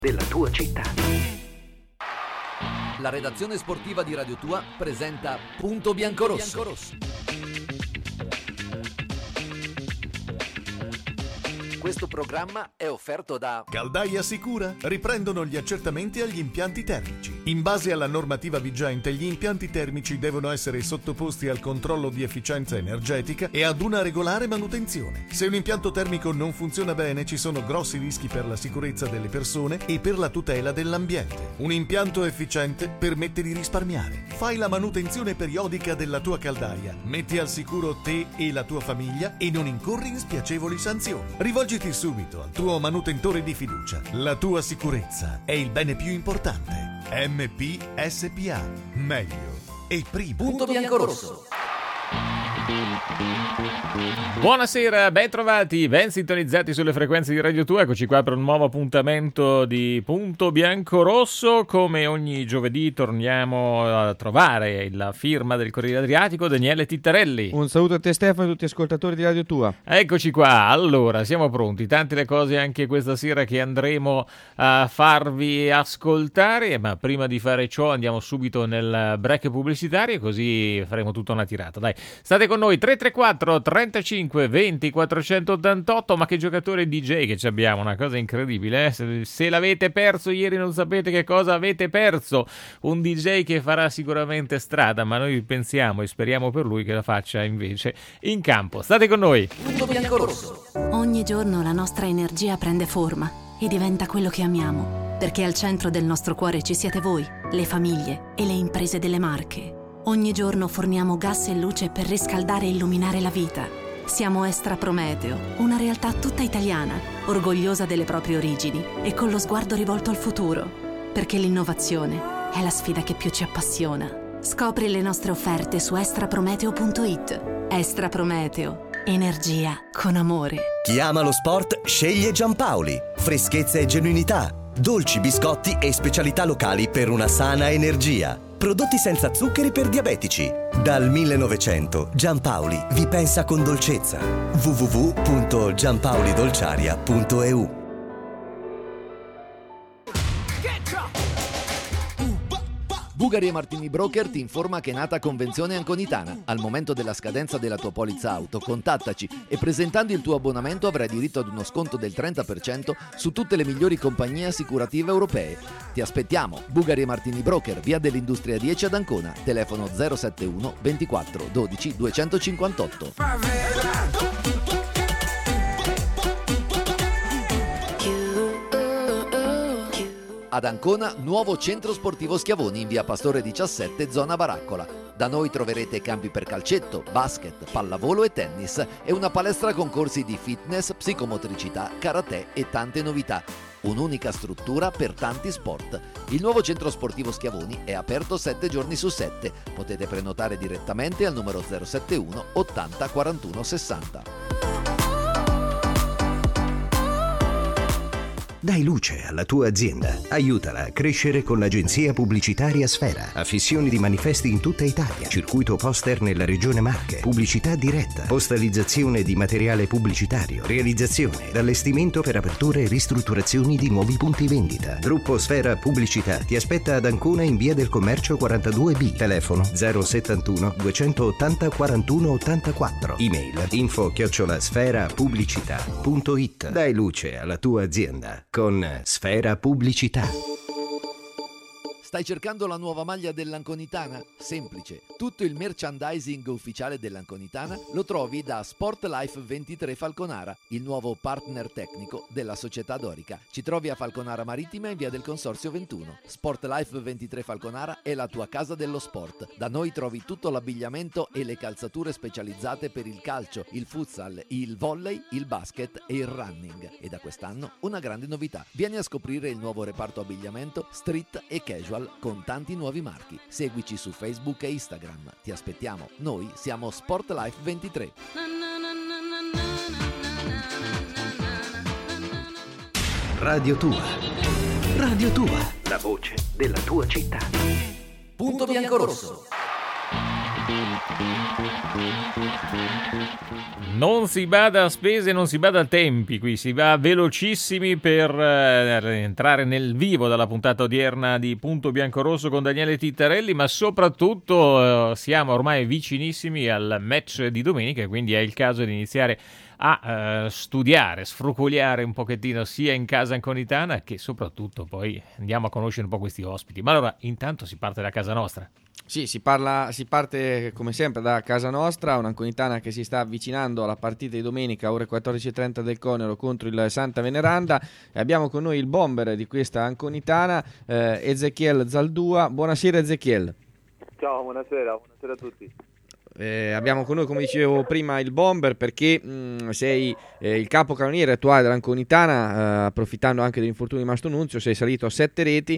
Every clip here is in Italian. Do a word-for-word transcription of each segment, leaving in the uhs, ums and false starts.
della tua città. La redazione sportiva di Radio Tua presenta Punto Biancorosso. Questo programma è offerto da Caldaia Sicura. Riprendono gli accertamenti agli impianti termici. In base alla normativa vigente, gli impianti termici devono essere sottoposti al controllo di efficienza energetica e ad una regolare manutenzione. Se un impianto termico non funziona bene, ci sono grossi rischi per la sicurezza delle persone e per la tutela dell'ambiente. Un impianto efficiente permette di risparmiare. Fai la manutenzione periodica della tua caldaia, metti al sicuro te e la tua famiglia e non incorri in spiacevoli sanzioni. Rivolgiti subito al tuo manutentore di fiducia. La tua sicurezza è il bene più importante. M P S P A. Meglio e prima. Punto Biancorosso. Buonasera, ben trovati, ben sintonizzati sulle frequenze di Radio Tua. Eccoci qua per un nuovo appuntamento di Punto Biancorosso. Come ogni giovedì torniamo a trovare la firma del Corriere Adriatico, Daniele Tittarelli. Un saluto a te Stefano e a tutti gli ascoltatori di Radio Tua. Eccoci qua, allora siamo pronti, tante le cose anche questa sera che andremo a farvi ascoltare, ma prima di fare ciò andiamo subito nel break pubblicitario, così faremo tutta una tirata. Dai, state con noi, tre tre quattro trentacinque venti quattrocentottantotto. Ma che giocatore D J che ci abbiamo, una cosa incredibile, eh? se, se l'avete perso ieri non sapete che cosa avete perso. Un D J che farà sicuramente strada, ma noi pensiamo e speriamo per lui che la faccia invece in campo. State con noi. Punto Biancorosso. Ogni giorno la nostra energia prende forma e diventa quello che amiamo, perché al centro del nostro cuore ci siete voi, le famiglie e le imprese delle Marche. Ogni giorno forniamo gas e luce per riscaldare e illuminare la vita. Siamo Estra Prometeo, una realtà tutta italiana, orgogliosa delle proprie origini e con lo sguardo rivolto al futuro, perché l'innovazione è la sfida che più ci appassiona. Scopri le nostre offerte su extra prometeo punto it. Estra Prometeo, energia con amore. Chi ama lo sport sceglie Giampaoli. Freschezza e genuinità, dolci, biscotti e specialità locali per una sana energia. Prodotti senza zuccheri per diabetici. Dal millenovecento Giampaoli vi pensa con dolcezza. w w w punto giampaolidolciaria punto e u. Bugari e Martini Broker ti informa che è nata Convenzione Anconitana. Al momento della scadenza della tua polizza auto, contattaci e presentando il tuo abbonamento avrai diritto ad uno sconto del trenta per cento su tutte le migliori compagnie assicurative europee. Ti aspettiamo. Bugari e Martini Broker, via dell'Industria dieci ad Ancona, telefono zero sette uno ventiquattro dodici duecentocinquantotto. Ad Ancona, nuovo centro sportivo Schiavoni in via Pastore diciassette, zona Baraccola. Da noi troverete campi per calcetto, basket, pallavolo e tennis e una palestra con corsi di fitness, psicomotricità, karate e tante novità. Un'unica struttura per tanti sport. Il nuovo centro sportivo Schiavoni è aperto sette giorni su sette. Potete prenotare direttamente al numero zero sette uno ottanta quarantuno sessanta. Dai luce alla tua azienda. Aiutala a crescere con l'agenzia pubblicitaria Sfera. Affissioni di manifesti in tutta Italia. Circuito poster nella regione Marche. Pubblicità diretta. Postalizzazione di materiale pubblicitario. Realizzazione ed allestimento per aperture e ristrutturazioni di nuovi punti vendita. Gruppo Sfera Pubblicità ti aspetta ad Ancona in via del Commercio quarantadue B. Telefono zero settantuno duecentottanta quarantuno ottantaquattro. Email info chiocciola sfera pubblicità punto it. Dai luce alla tua azienda con Sfera Pubblicità. Stai cercando la nuova maglia dell'Anconitana? Semplice. Tutto il merchandising ufficiale dell'Anconitana lo trovi da Sportlife ventitré Falconara, il nuovo partner tecnico della società dorica. Ci trovi a Falconara Marittima in via del Consorzio ventuno. Sportlife ventitré Falconara è la tua casa dello sport. Da noi trovi tutto l'abbigliamento e le calzature specializzate per il calcio, il futsal, il volley, il basket e il running. E da quest'anno una grande novità. Vieni a scoprire il nuovo reparto abbigliamento street e casual con tanti nuovi marchi. Seguici su Facebook e Instagram. Ti aspettiamo. Noi siamo Sportlife ventitré. Radio Tua. Radio Tua. La voce della tua città. Punto Biancorosso. Non si bada a spese, non si bada a tempi, qui si va velocissimi per eh, entrare nel vivo della puntata odierna di Punto Biancorosso con Daniele Tittarelli, ma soprattutto eh, siamo ormai vicinissimi al match di domenica, quindi è il caso di iniziare a eh, studiare, sfruculiare un pochettino sia in casa anconitana che soprattutto poi andiamo a conoscere un po' questi ospiti. Ma allora intanto si parte da casa nostra. Sì, si, parla, si parte come sempre da casa nostra, un'anconitana che si sta avvicinando alla partita di domenica ore quattordici e trenta del Conero contro il Santa Veneranda e abbiamo con noi il bomber di questa anconitana, eh, Ezechiel Zaldua. Buonasera Ezechiel. Ciao, buonasera, buonasera a tutti. Eh, abbiamo con noi, come dicevo prima, il bomber perché mh, sei eh, il capocannoniere attuale dell'anconitana, eh, approfittando anche dell'infortunio di Mastro Nunzio, sei salito a sette reti,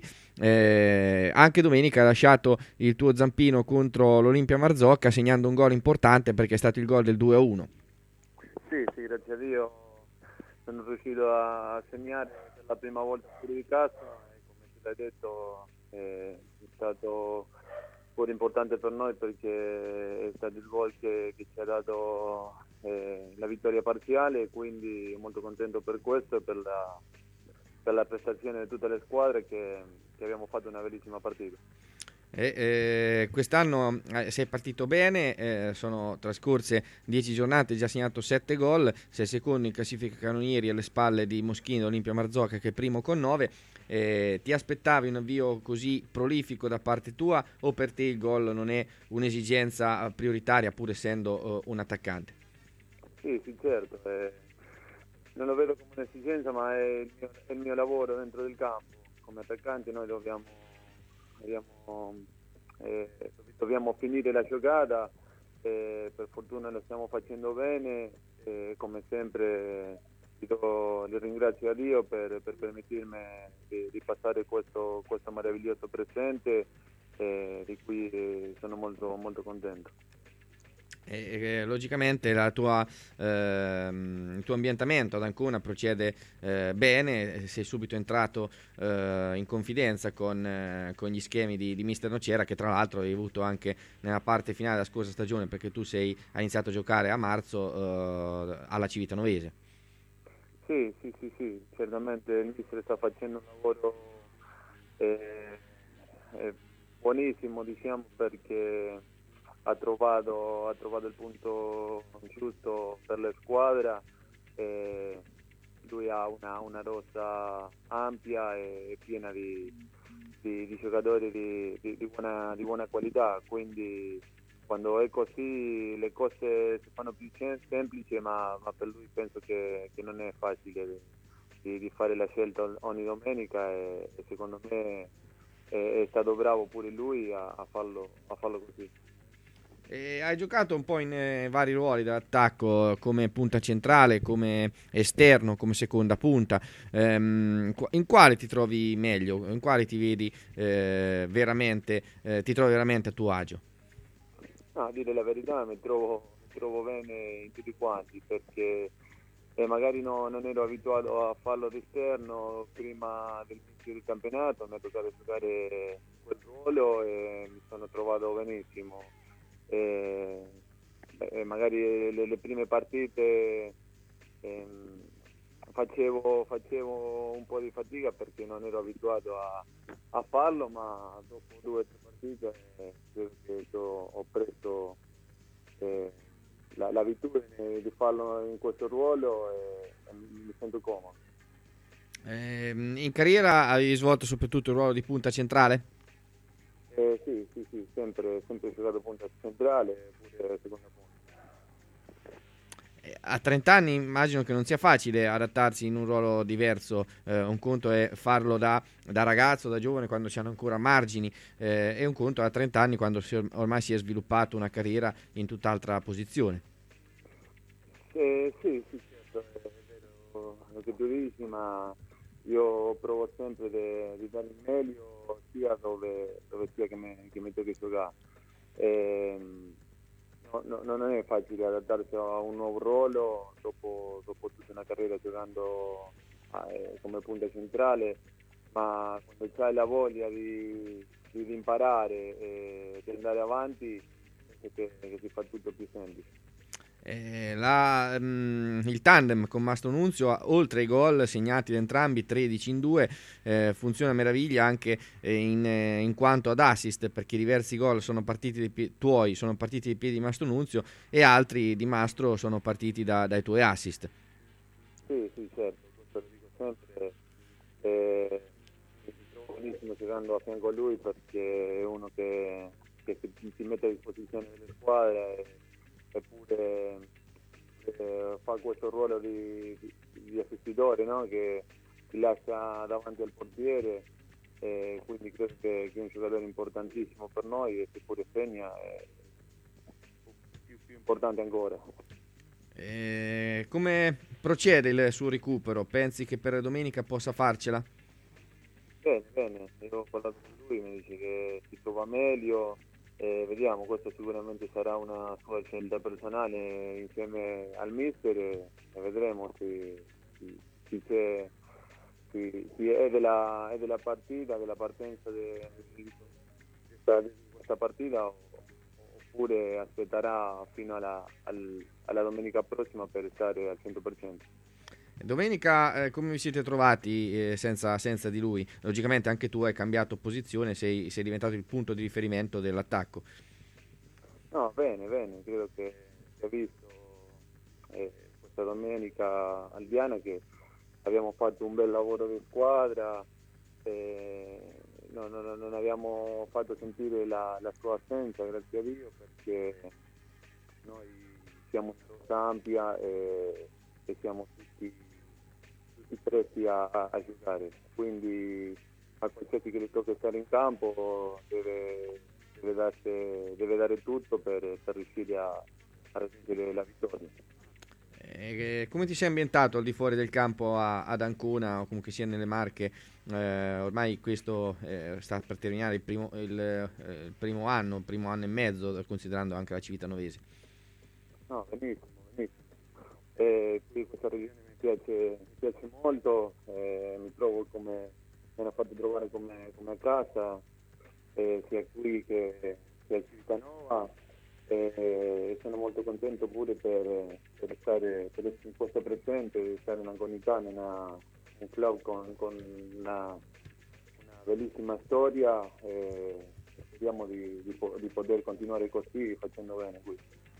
eh, anche domenica hai lasciato il tuo zampino contro l'Olimpia Marzocca segnando un gol importante perché è stato il gol del due a uno. Sì, sì, grazie a Dio sono riuscito a segnare per la prima volta fuori di casa e come tu l'hai detto è stato pure importante per noi perché è stato il gol che, che ci ha dato eh, la vittoria parziale, quindi molto contento per questo e per la, per la prestazione di tutte le squadre che, che abbiamo fatto una bellissima partita. Eh, eh, quest'anno eh, sei partito bene, eh, sono trascorse dieci giornate, hai già segnato sette gol, sei secondo in classifica cannonieri alle spalle di Moschino, Olimpia Marzocca che è primo con nove. Eh, ti aspettavi un avvio così prolifico da parte tua o per te il gol non è un'esigenza prioritaria pur essendo uh, un attaccante? Sì, sì, certo, eh, non lo vedo come un'esigenza ma è il, mio, è il mio lavoro dentro del campo. Come attaccanti noi dobbiamo, dobbiamo, eh, dobbiamo finire la giocata, eh, per fortuna lo stiamo facendo bene, eh, come sempre io li ringrazio a Dio per, per permettermi di, di passare questo, questo meraviglioso presente eh, di cui eh, sono molto, molto contento. E, e, logicamente la tua, ehm, il tuo ambientamento ad Ancona procede eh, bene, sei subito entrato eh, in confidenza con, eh, con gli schemi di, di mister Nocera che tra l'altro hai avuto anche nella parte finale della scorsa stagione perché tu sei, hai iniziato a giocare a marzo eh, alla Civitanovese. Sì, sì, sì, sì, certamente il mister sta facendo un lavoro eh, eh, buonissimo, diciamo, perché ha trovato, ha trovato il punto giusto per la squadra. Eh, lui ha una, una rosa ampia e piena di, di, di giocatori di, di, di, buona, di buona qualità, quindi quando è così le cose si fanno più semplici, ma, ma per lui penso che, che non è facile di, di fare la scelta ogni domenica e, e secondo me è, è stato bravo pure lui a, a, farlo, a farlo così. E hai giocato un po' in eh, vari ruoli d'attacco, come punta centrale, come esterno, come seconda punta. Ehm, in quale ti trovi meglio? In quale ti vedi eh, veramente, eh, ti trovi veramente a tuo agio? No, a dire la verità mi trovo, mi trovo bene in tutti quanti perché eh, magari no, non ero abituato a farlo d'esterno prima dell'inizio del campionato, mi è toccato giocare quel ruolo e mi sono trovato benissimo. E, e magari le, le prime partite eh, facevo, facevo un po' di fatica perché non ero abituato a, a farlo, ma dopo due o tre partite eh, credo che ho, ho preso eh, la, l'abitudine di farlo in questo ruolo e, e mi sento comodo. Eh, in carriera hai svolto soprattutto il ruolo di punta centrale? Eh, sì, sì, sì, sempre, sempre giocato punta centrale, pure seconda punta. A trenta anni immagino che non sia facile adattarsi in un ruolo diverso, eh, un conto è farlo da, da ragazzo, da giovane quando si hanno ancora margini, eh, e un conto a trenta anni quando si, ormai si è sviluppato una carriera in tutt'altra posizione. Eh, sì, sì, certo, è vero lo che tu dici, ma io provo sempre di dare il meglio sia dove, dove sia che mi, che mi tocchi giocare. E, no, no, non è facile adattarsi a un nuovo ruolo dopo, dopo tutta una carriera giocando eh, come punta centrale, ma quando c'hai la voglia di, di, di imparare e di andare avanti penso che, che si fa tutto più semplice. Eh, la, mh, il tandem con Mastro Nunzio, oltre ai gol segnati da entrambi, tredici in due, eh, funziona a meraviglia anche eh, in, eh, in quanto ad assist, perché diversi gol sono partiti dai pie- tuoi sono partiti dai piedi di Mastro Nunzio e altri di Mastro sono partiti da, dai tuoi assist. Sì, sì, certo, questo lo dico sempre. Eh, mi trovo benissimo giocando a fianco a lui, perché è uno che, che si, si mette a disposizione delle squadre, eppure eh, fa questo ruolo di, di, di assistitore, no? Che si lascia davanti al portiere, eh, quindi credo che, che è un giocatore importantissimo per noi, e se pure segna è più, più importante ancora. Eh, come procede il suo recupero? Pensi che per domenica possa farcela? Bene, bene, io ho parlato con lui, mi dice che si trova meglio. Eh, vediamo, questo sicuramente sarà una sua scelta personale insieme al mister, e, e vedremo se, se, se, c'è, se, se è, della, è della partita, della partenza de, di, questa, di questa partita, o, oppure aspetterà fino alla, al, alla domenica prossima per stare al cento per cento. Domenica eh, come vi siete trovati eh, senza, senza di lui? Logicamente anche tu hai cambiato posizione, sei, sei diventato il punto di riferimento dell'attacco. No, bene, bene, credo che si è visto eh, questa domenica al Diana che abbiamo fatto un bel lavoro di squadra, eh, no, no, no, non abbiamo fatto sentire la, la sua assenza, grazie a Dio, perché noi siamo una rosa ampia e, e siamo tutti, tutti presti a, a, a giocare, quindi a qualsiasi che le tocca stare in campo deve, deve, darsi, deve dare tutto per, per riuscire a, a raggiungere la vittoria. Eh, come ti sei ambientato al di fuori del campo a, ad Ancona o comunque sia nelle Marche? Eh, ormai questo eh, sta per terminare il primo, il, eh, il primo anno, il primo anno e mezzo, considerando anche la Civitanova. No, benissimo, benissimo. Eh, qui questa regione mi piace, mi piace molto, eh, mi trovo come, mi hanno fatto trovare come, come a casa, eh, sia qui che, che a Civitanova, e eh, sono molto contento pure per, per stare per essere in questo presente, stare in Anconitana, una, un club con, con una, una bellissima storia, e speriamo di, di, di poter continuare così, facendo bene qui.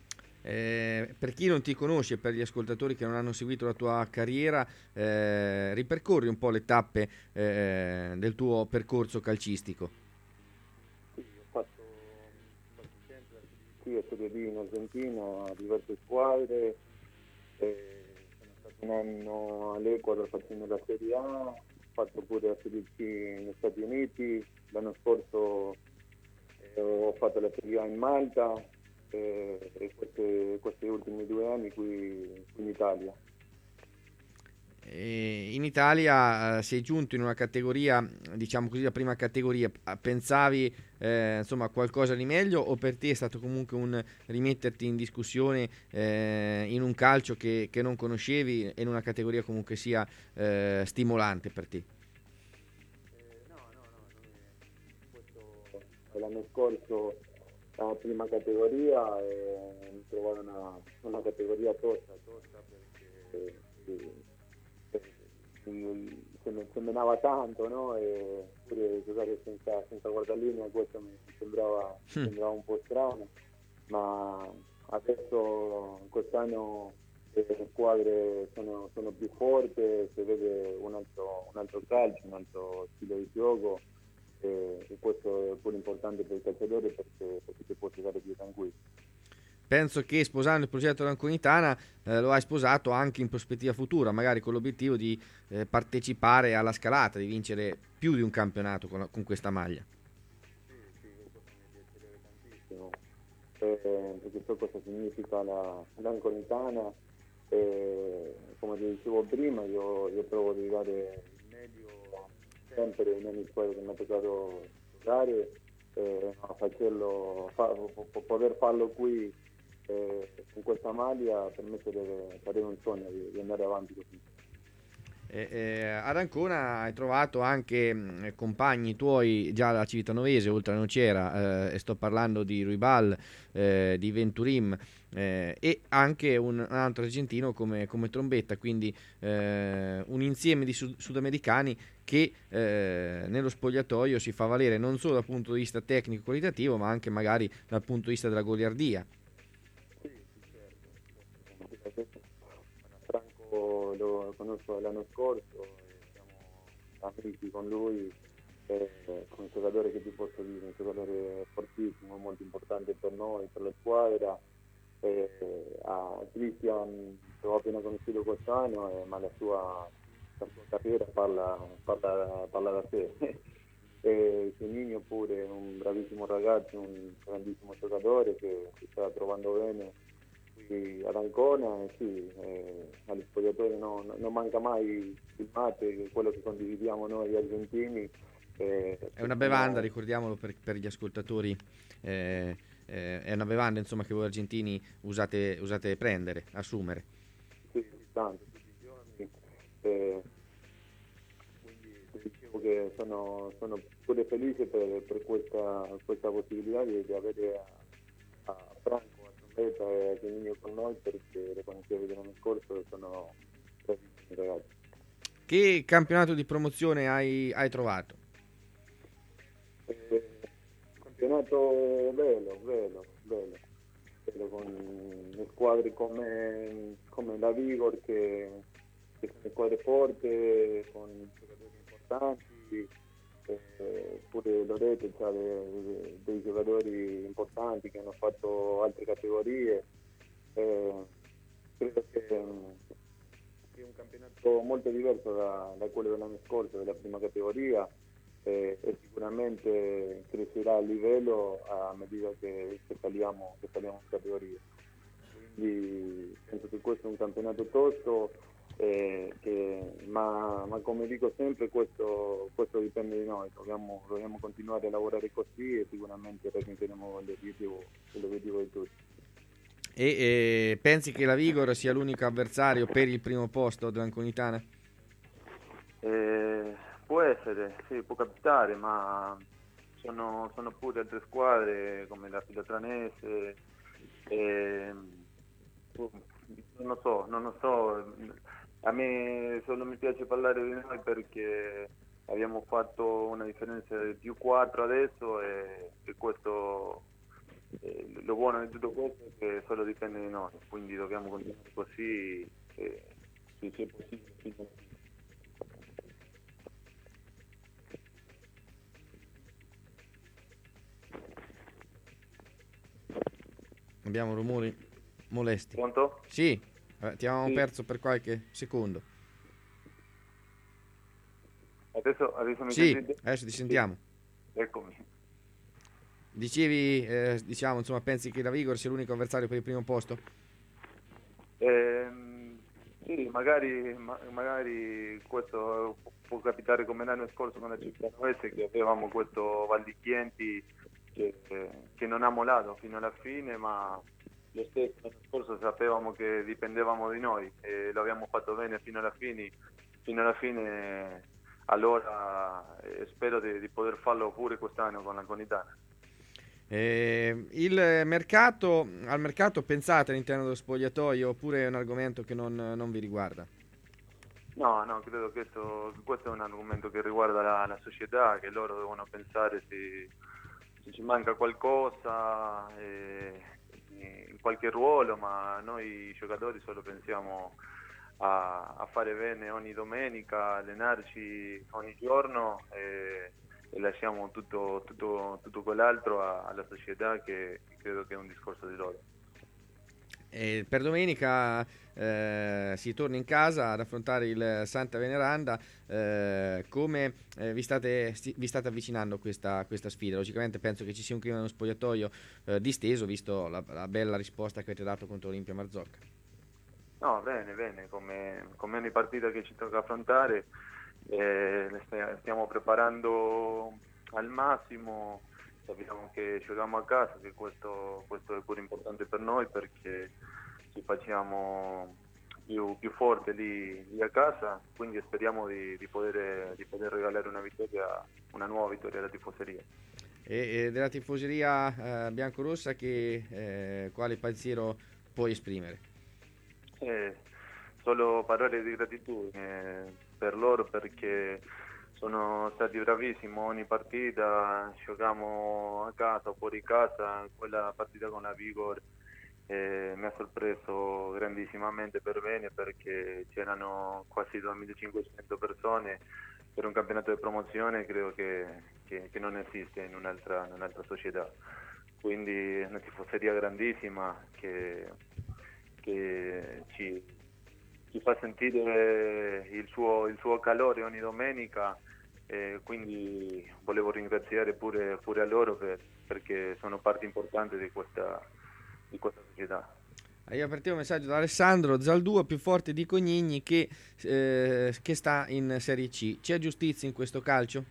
Eh, per chi non ti conosce, per gli ascoltatori che non hanno seguito la tua carriera, eh, ripercorri un po' le tappe eh, del tuo percorso calcistico. Sì, ho fatto, ho fatto sempre qui a Serie B in Argentina, a diverse squadre, eh, sono stato un anno all'Ecuador facendo la Serie A, ho fatto pure la Serie C negli Stati Uniti, l'anno scorso eh, ho fatto la Serie A in Malta, e questi, questi ultimi due anni qui, qui in Italia. E in Italia eh, sei giunto in una categoria, diciamo così, la prima categoria. Pensavi eh, insomma qualcosa di meglio, o per te è stato comunque un rimetterti in discussione eh, in un calcio che, che non conoscevi e in una categoria comunque sia eh, stimolante per te? Eh, no, no, no, questo l'anno scorso la prima categoria, e mi trovavo una, una categoria tosta, tosta perché eh, eh, se, me, se menava tanto, no? E pure giocare senza, senza guardalinea, questo mi sembrava, mm. sembrava un po' strano, ma adesso quest'anno eh, le squadre sono, sono più forti, si vede un altro, un altro calcio, un altro stile di gioco. E questo è pure importante per il calciatore, perché, perché si può giocare più tranquillo. Penso che sposando il progetto dell'Anconitana eh, lo hai sposato anche in prospettiva futura, magari con l'obiettivo di eh, partecipare alla scalata, di vincere più di un campionato con, con questa maglia. Sì, sì, questo mi piacerebbe tantissimo, eh, perché so cosa significa la, l'Anconitana, e come ti dicevo prima, io, io provo di dare il meglio sempre in ogni squadra che mi ha toccato giocare, eh, a farlo, fa, poter farlo qui eh, con questa maglia per me sarebbe, sarebbe un sogno di, di andare avanti così. Eh, eh, ad Ancona hai trovato anche mh, compagni tuoi già da Civitanovese, oltre a Nocera, eh, e sto parlando di Ruibal, eh, di Venturim, eh, e anche un, un altro argentino come, come Trombetta, quindi eh, un insieme di sud- sudamericani che eh, nello spogliatoio si fa valere non solo dal punto di vista tecnico e qualitativo, ma anche magari dal punto di vista della goliardia. Franco lo conosco l'anno scorso, e siamo amici con lui, è un giocatore che ti posso dire, un giocatore fortissimo, molto importante per noi, per la squadra. E a Cristian l'ho appena conosciuto quest'anno, eh, ma la sua, la sua carriera parla, parla, parla da sé. E Juninho pure, un bravissimo ragazzo, un grandissimo giocatore che si sta trovando bene qui ad Ancona, e sì, eh, agli spogliatori no, no, non manca mai il mate, quello che condividiamo noi argentini. Eh, È una bevanda, ricordiamolo per, per gli ascoltatori, eh, eh, è una bevanda insomma che voi argentini usate, usate prendere, assumere. Sì, sì, tanto, tutti i giorni. Eh, quindi ti dicevo che sono, sono pure felice per, per questa, questa possibilità di, di avere a, a Franco, a Trombetta e a Juninho con noi, perché le conoscevo l'anno scorso e sono bravissimi ragazzi. Che campionato di promozione hai, hai trovato? Eh, campionato bello, bello, bello, bello, con le squadre come, come la Vigor, che, che sono squadre forti, con giocatori importanti, eh, pure Loreto c'ha dei, dei giocatori importanti che hanno fatto altre categorie. Eh, credo che è un campionato molto diverso da, da quello dell'anno scorso, della prima categoria. E, e sicuramente crescerà il livello a medida che, che saliamo che saliamo in categoria. Quindi penso che questo è un campionato tosto, eh, che, ma, ma come dico sempre questo, questo dipende di noi, dobbiamo, dobbiamo continuare a lavorare così e sicuramente raggiungeremo l'obiettivo, l'obiettivo di tutti. E eh, pensi che la Vigor sia l'unico avversario per il primo posto dell'Anconitana? Eh, può essere, sì, può capitare, ma sono, sono pure altre squadre come la Filotranese, e, non lo so, non lo so, a me solo mi piace parlare di noi perché abbiamo fatto una differenza di più quattro adesso, e, e questo, eh, lo buono di tutto questo è che solo dipende di noi, quindi dobbiamo continuare così, e, se c'è possibile, fino alla fine. Abbiamo rumori molesti. Pronto? Sì, eh, ti avevamo Sì. perso per qualche secondo. Adesso, adesso mi Sì, sentite? adesso ti sentiamo. Sì. Eccomi. Dicevi, eh, diciamo, insomma, pensi che la Vigor sia l'unico avversario per il primo posto? Ehm, sì, magari, ma- magari questo può capitare come l'anno scorso con la Civitanovese, che avevamo questo Val di Chienti che, che non ha mollato fino alla fine, ma lo stesso l'anno scorso sapevamo che dipendevamo di noi e lo abbiamo fatto bene fino alla fine, fino alla fine allora eh, spero di, di poter farlo pure quest'anno con l'Anconitana. Eh, il mercato, al mercato pensate all'interno dello spogliatoio oppure è un argomento che non, non vi riguarda? No, no, credo che questo, questo è un argomento che riguarda la, la società, che loro devono pensare se, se ci manca qualcosa, eh, in qualche ruolo, ma noi giocatori solo pensiamo a, a fare bene ogni domenica, allenarci ogni giorno e, e lasciamo tutto, tutto, tutto quell'altro a, alla società, che credo che è un discorso di loro. E per domenica eh, si torna in casa ad affrontare il Santa Veneranda. Eh, come eh, vi, state, sti, vi state avvicinando a questa, questa sfida? Logicamente penso che ci sia un clima nello spogliatoio eh, disteso, visto la, la bella risposta che avete dato contro Olimpia Marzocca. No, bene, bene, come, come ogni partita che ci tocca affrontare, eh, le stiamo preparando al massimo. Sappiamo che giochiamo a casa, che questo, questo è pure importante per noi, perché ci facciamo, più, più forte lì, lì a casa, quindi speriamo di, di, poter, di poter regalare una vittoria, una nuova vittoria alla tifoseria. E, e della tifoseria eh, biancorossa che eh, quale pensiero puoi esprimere? Eh, solo parole di gratitudine per loro, perché sono stati bravissimi. Ogni partita giochiamo a casa o fuori casa, quella partita con la Vigor eh, mi ha sorpreso grandissimamente per bene, perché c'erano quasi duemilacinquecento persone per un campionato di promozione, credo che, che, che non esiste in un'altra, in un'altra società, quindi è una tifoseria grandissima che, che ci, ci fa sentire il suo, il suo calore ogni domenica, e quindi volevo ringraziare pure, pure a loro per, perché sono parte importante di questa, di questa società. Arriva per te un messaggio da Alessandro: Zaldua più forte di Cognigni che, eh, che sta in Serie C. C'è giustizia in questo calcio?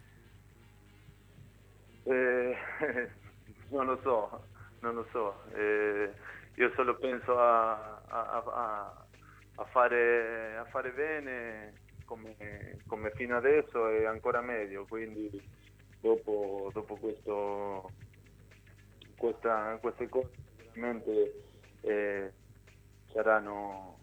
Eh, non lo so, non lo so. Eh, io solo penso a, a, a, a, fare, a fare bene come, come fino adesso e ancora meglio, quindi dopo, dopo questo, questa, queste cose sicuramente eh, saranno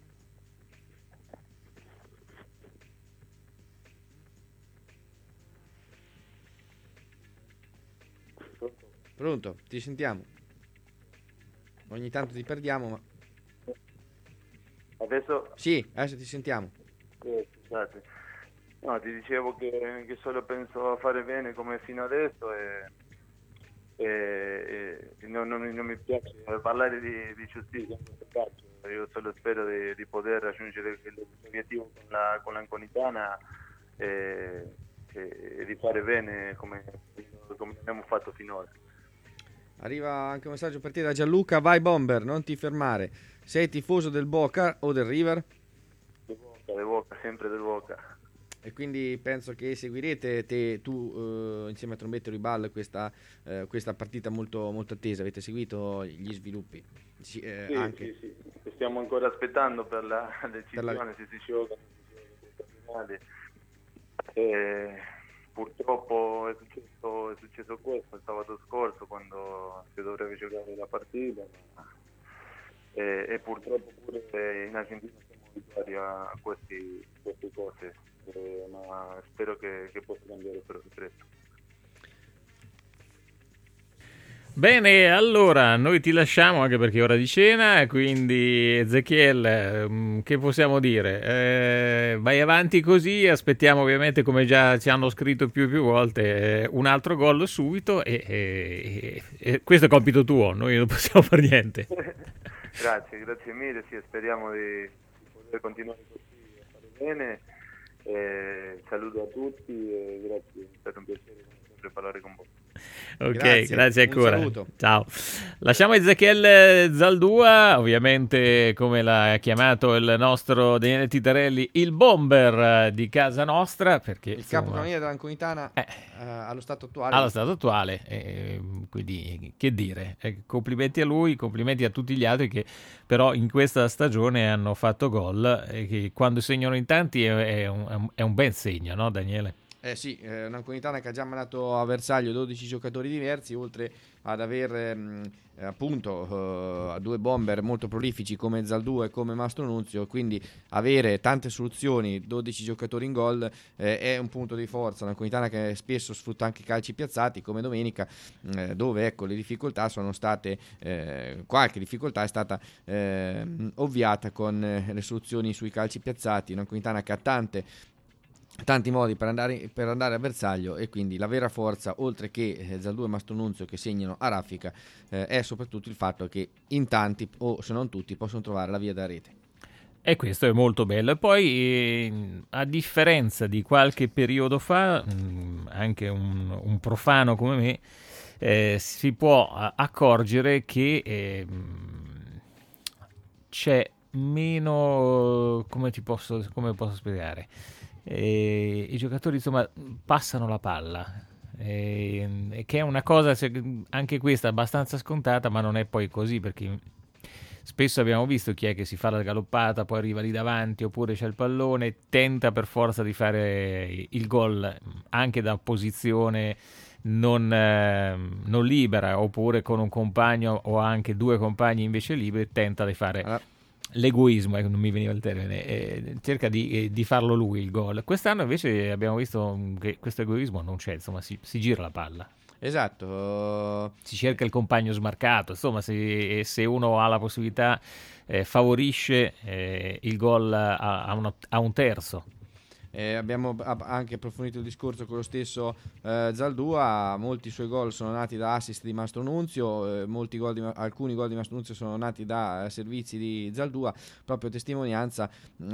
pronto, ti sentiamo. Ogni tanto ti perdiamo, ma adesso sì, adesso ti sentiamo. eh, scusate. No, ti dicevo che, che solo penso a fare bene come fino adesso e, e, e non, non, non mi piace parlare di, di giustizia in questo caso. Io solo spero di, di poter raggiungere l'obiettivo con la, con l'Anconitana e, e, e di fare bene come, come abbiamo fatto finora. Arriva anche un messaggio per te da Gianluca: vai Bomber, non ti fermare. Sei tifoso del Boca o del River? Del Boca, del Boca, sempre del Boca. E quindi penso che seguirete te, tu eh, insieme a Trombetto Ribal questa, eh, questa partita molto, molto attesa. Avete seguito gli sviluppi? Sì, eh, sì, anche. sì, sì. Stiamo ancora aspettando per la decisione, Per la... se si gioca finale. E purtroppo è successo, è successo questo il sabato scorso, quando si dovrebbe giocare la partita, ma... e, e purtroppo pure in Argentina siamo abituati a questi, queste cose, eh, ma spero che, che possa cambiare per presto. Bene, allora noi ti lasciamo anche perché è ora di cena, quindi Ezechiel, che possiamo dire? Eh, vai avanti così, aspettiamo ovviamente, come già ci hanno scritto più e più volte, un altro gol subito e, e, e questo è compito tuo, noi non possiamo fare niente. Grazie, grazie mille, sì, speriamo di, di poter continuare così a fare bene. Eh, saluto a tutti e grazie, è stato un piacere come sempre parlare con voi. Ok, grazie, grazie ancora. Un saluto. Ciao. Lasciamo Ezechiel Zaldua, ovviamente come l'ha chiamato il nostro Daniele Titarelli, il bomber di casa nostra, perché il capocannoniere dell'Anconitana eh, uh, allo stato attuale. Allo stato attuale, eh, quindi che dire, eh, complimenti a lui, complimenti a tutti gli altri che però in questa stagione hanno fatto gol e che quando segnano in tanti è, è, un, è un ben segno, no Daniele? Eh sì, eh, un'Anconitana che ha già mandato a Versailles dodici giocatori diversi, oltre ad aver ehm, appunto eh, due bomber molto prolifici come Zaldua e come Mastro Nunzio, quindi avere tante soluzioni, dodici giocatori in gol eh, è un punto di forza. Un'Anconitana che spesso sfrutta anche calci piazzati come domenica, eh, dove ecco le difficoltà sono state, eh, qualche difficoltà è stata eh, ovviata con eh, le soluzioni sui calci piazzati. Un'Anconitana che ha tante tanti modi per andare, per andare a bersaglio, e quindi la vera forza, oltre che eh, Zaldua e Mastro Nunzio che segnano a raffica, eh, è soprattutto il fatto che in tanti, o se non tutti, possono trovare la via da rete. E questo è molto bello. E poi eh, a differenza di qualche periodo fa, mh, anche un, un profano come me eh, si può accorgere che eh, c'è meno, come ti posso, come posso spiegare, E i giocatori insomma passano la palla, e, e che è una cosa anche questa abbastanza scontata, ma non è poi così, perché spesso abbiamo visto chi è che si fa la galoppata, poi arriva lì davanti oppure c'è il pallone, tenta per forza di fare il gol anche da posizione non, eh, non libera, oppure con un compagno o anche due compagni invece liberi, tenta di fare allora. l'egoismo, eh, non mi veniva il termine, eh, cerca di, eh, di farlo lui il gol. Quest'anno invece abbiamo visto che questo egoismo non c'è, insomma si, si gira la palla. Esatto. Si cerca il compagno smarcato, insomma se, se uno ha la possibilità eh, favorisce eh, il gol a, a, una, a un terzo. Eh, abbiamo anche approfondito il discorso con lo stesso eh, Zaldua. Molti suoi gol sono nati da assist di Mastro Nunzio, eh, molti gol di, alcuni gol di Mastro Nunzio sono nati da eh, servizi di Zaldua, proprio testimonianza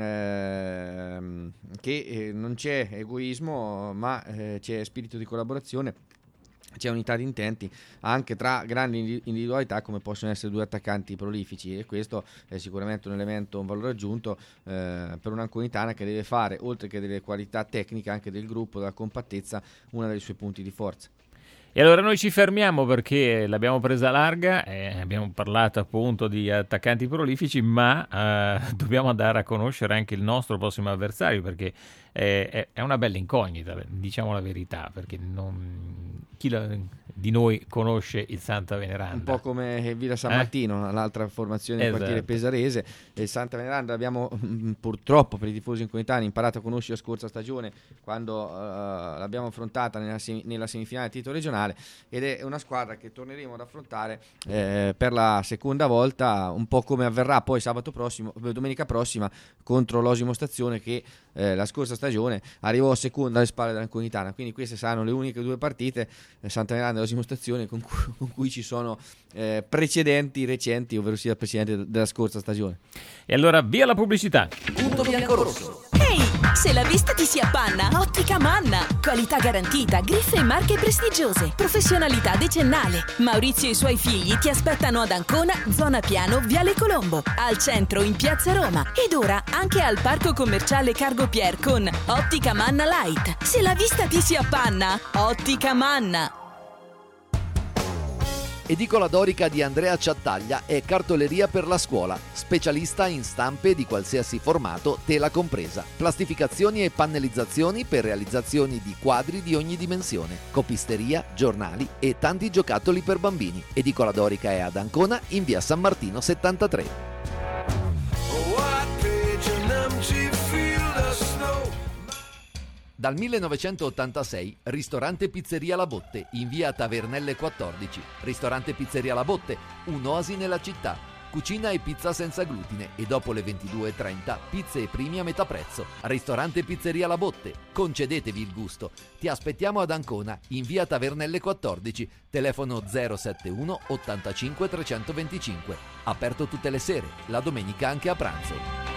eh, che eh, non c'è egoismo ma eh, c'è spirito di collaborazione, c'è unità di intenti anche tra grandi individualità come possono essere due attaccanti prolifici, e questo è sicuramente un elemento, un valore aggiunto eh, per un'Anconitana che deve fare, oltre che delle qualità tecniche anche del gruppo, della compattezza, uno dei suoi punti di forza. E allora noi ci fermiamo perché l'abbiamo presa larga, eh, abbiamo parlato appunto di attaccanti prolifici, ma eh, dobbiamo andare a conoscere anche il nostro prossimo avversario, perché eh, è una bella incognita, diciamo la verità, perché non, chi la, di noi conosce il Santa Veneranda? Un po' come Villa San eh? Martino, l'altra formazione del esatto. quartiere pesarese. Il Santa Veneranda abbiamo purtroppo per i tifosi inconitani imparato a conoscere la scorsa stagione, quando uh, l'abbiamo affrontata nella, sem- nella semifinale del titolo regionale, ed è una squadra che torneremo ad affrontare eh, per la seconda volta, un po' come avverrà poi sabato prossimo, domenica prossima, contro l'Osimo Stazione, che eh, la scorsa stagione arrivò seconda alle spalle dell'Anconitana. Quindi queste saranno le uniche due partite, eh, Santa Veneranda e Osimo Stazione, con cui, con cui ci sono eh, precedenti recenti, ovvero sia il precedente della scorsa stagione. E allora via la pubblicità. Punto bianco-rosso. Ehi, se la vista ti si appanna, Ottica Manna. Qualità garantita, griffe e marche prestigiose, professionalità decennale. Maurizio e i suoi figli ti aspettano ad Ancona, zona Piano, Viale Colombo, al centro in Piazza Roma, ed ora anche al parco commerciale Cargo Pier con Ottica Manna Light. Se la vista ti si appanna, Ottica Manna. Edicola Dorica di Andrea Ciattaglia è cartoleria per la scuola, specialista in stampe di qualsiasi formato, tela compresa, plastificazioni e pannellizzazioni per realizzazioni di quadri di ogni dimensione, copisteria, giornali e tanti giocattoli per bambini. Edicola Dorica è ad Ancona in via San Martino settantatré. Dal millenovecentottantasei, ristorante Pizzeria La Botte, in via Tavernelle quattordici. Ristorante Pizzeria La Botte, un'oasi nella città. Cucina e pizza senza glutine e dopo le ventidue e trenta pizze e primi a metà prezzo. Ristorante Pizzeria La Botte, concedetevi il gusto. Ti aspettiamo ad Ancona, in via Tavernelle quattordici, telefono zero sette uno ottantacinque trecentoventicinque. Aperto tutte le sere, la domenica anche a pranzo.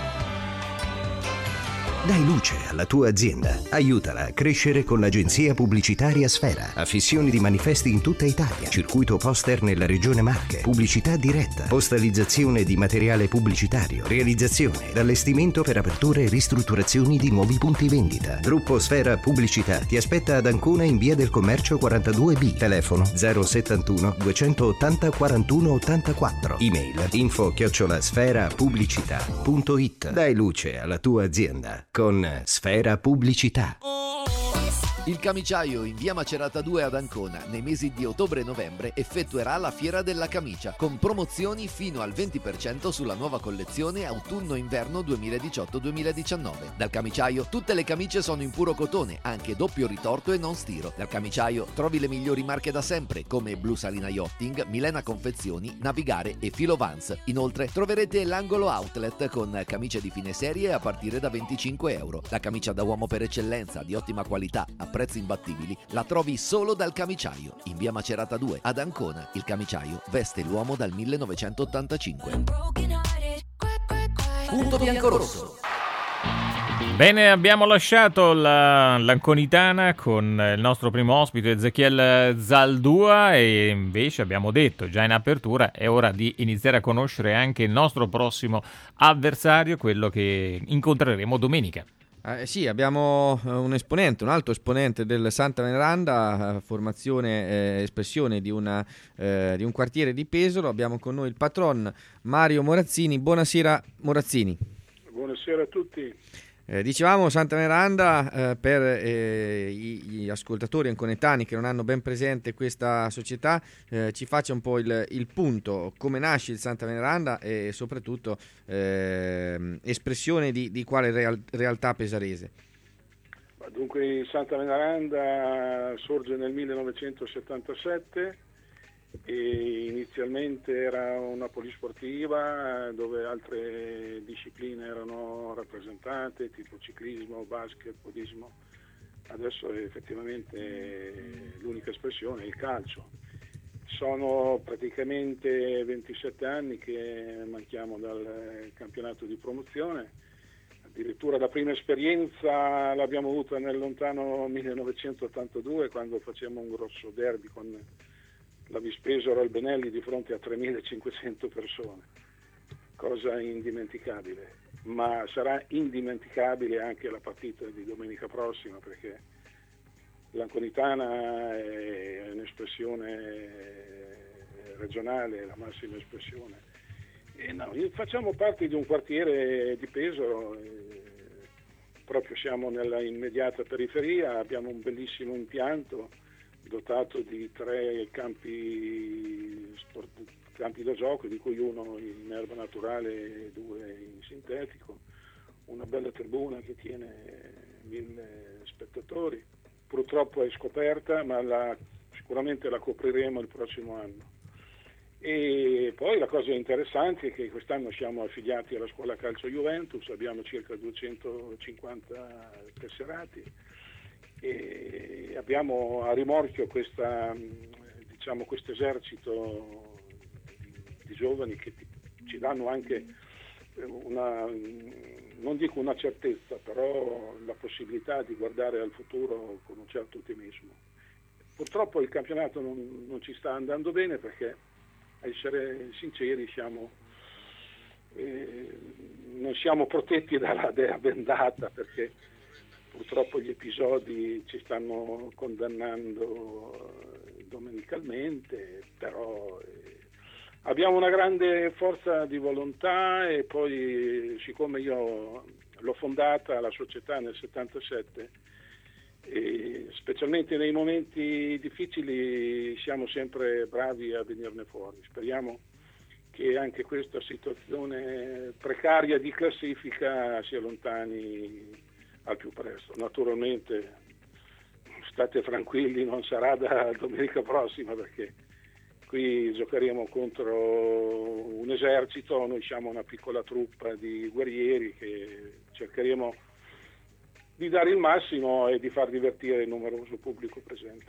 Dai luce alla tua azienda. Aiutala a crescere con l'agenzia pubblicitaria Sfera. Affissioni di manifesti in tutta Italia. Circuito poster nella regione Marche. Pubblicità diretta. Postalizzazione di materiale pubblicitario. Realizzazione ed allestimento per aperture e ristrutturazioni di nuovi punti vendita. Gruppo Sfera Pubblicità ti aspetta ad Ancona in via del Commercio quarantadue B. Telefono zero settantuno duecentottanta quarantuno ottantaquattro. Email info chiocciola sfera pubblicità punto it. Dai luce alla tua azienda con Sfera Pubblicità. Il Camiciaio in via Macerata due ad Ancona nei mesi di ottobre e novembre effettuerà la Fiera della Camicia con promozioni fino al venti per cento sulla nuova collezione autunno-inverno duemiladiciotto duemiladiciannove. Dal Camiciaio tutte le camicie sono in puro cotone, anche doppio ritorto e non stiro. Dal Camiciaio trovi le migliori marche da sempre come Blu Salina Yachting, Milena Confezioni, Navigare e Filo Vans. Inoltre troverete l'angolo outlet con camicie di fine serie a partire da venticinque euro. La camicia da uomo per eccellenza di ottima qualità a prezzi imbattibili la trovi solo dal Camiciaio in via Macerata due ad Ancona. Il Camiciaio veste l'uomo dal millenovecentottantacinque. Punto bianco-rosso. Bene, abbiamo lasciato la, l'Anconitana con il nostro primo ospite Ezechiel Zaldua e invece abbiamo detto già in apertura è ora di iniziare a conoscere anche il nostro prossimo avversario, quello che incontreremo domenica. Eh, sì, abbiamo un esponente, un alto esponente del Santa Veneranda, formazione, eh, espressione di, una, eh, di un quartiere di Pesaro. Abbiamo con noi il patron Mario Morazzini. Buonasera Morazzini. Buonasera a tutti. Eh, dicevamo Santa Veneranda, eh, per eh, gli, gli ascoltatori anconetani che non hanno ben presente questa società, eh, ci faccia un po' il, il punto, come nasce il Santa Veneranda e soprattutto eh, espressione di, di quale real, realtà pesarese. Dunque il Santa Veneranda sorge nel millenovecentosettantasette e inizialmente era una polisportiva dove altre discipline erano rappresentate, tipo ciclismo, basket, podismo. Adesso effettivamente l'unica espressione è il calcio. Sono praticamente ventisette anni che manchiamo dal campionato di promozione, addirittura la prima esperienza l'abbiamo avuta nel lontano millenovecentottantadue, quando facemmo un grosso derby con la Vispesaro al Benelli di fronte a tremilacinquecento persone, cosa indimenticabile, ma sarà indimenticabile anche la partita di domenica prossima, perché l'Anconitana è un'espressione regionale, la massima espressione. E no, facciamo parte di un quartiere di Pesaro, eh, proprio siamo nella immediata periferia, abbiamo un bellissimo impianto dotato di tre campi, sport, campi da gioco, di cui uno in erba naturale e due in sintetico, una bella tribuna che tiene mille spettatori, purtroppo è scoperta, ma la, sicuramente la copriremo il prossimo anno. E poi la cosa interessante è che quest'anno siamo affiliati alla scuola calcio Juventus, abbiamo circa duecentocinquanta tesserati, e abbiamo a rimorchio questa, diciamo, questo esercito di giovani che ci danno anche una, non dico una certezza, però la possibilità di guardare al futuro con un certo ottimismo. Purtroppo il campionato non, non ci sta andando bene perché, a essere sinceri, siamo, eh, non siamo protetti dalla dea bendata, perché purtroppo gli episodi ci stanno condannando domenicalmente, però eh, abbiamo una grande forza di volontà e poi, siccome io l'ho fondata la società nel settantasette, e specialmente nei momenti difficili siamo sempre bravi a venirne fuori. Speriamo che anche questa situazione precaria di classifica si allontani al più presto. Naturalmente state tranquilli, non sarà da domenica prossima, perché qui giocheremo contro un esercito, noi siamo una piccola truppa di guerrieri che cercheremo di dare il massimo e di far divertire il numeroso pubblico presente.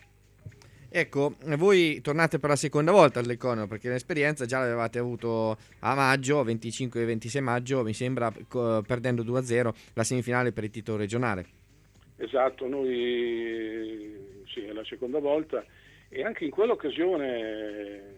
Ecco, voi tornate per la seconda volta all'Econo, perché l'esperienza già l'avevate avuto a maggio, venticinque e ventisei maggio, mi sembra, perdendo due a zero la semifinale per il titolo regionale. Esatto, noi sì, è la seconda volta, e anche in quell'occasione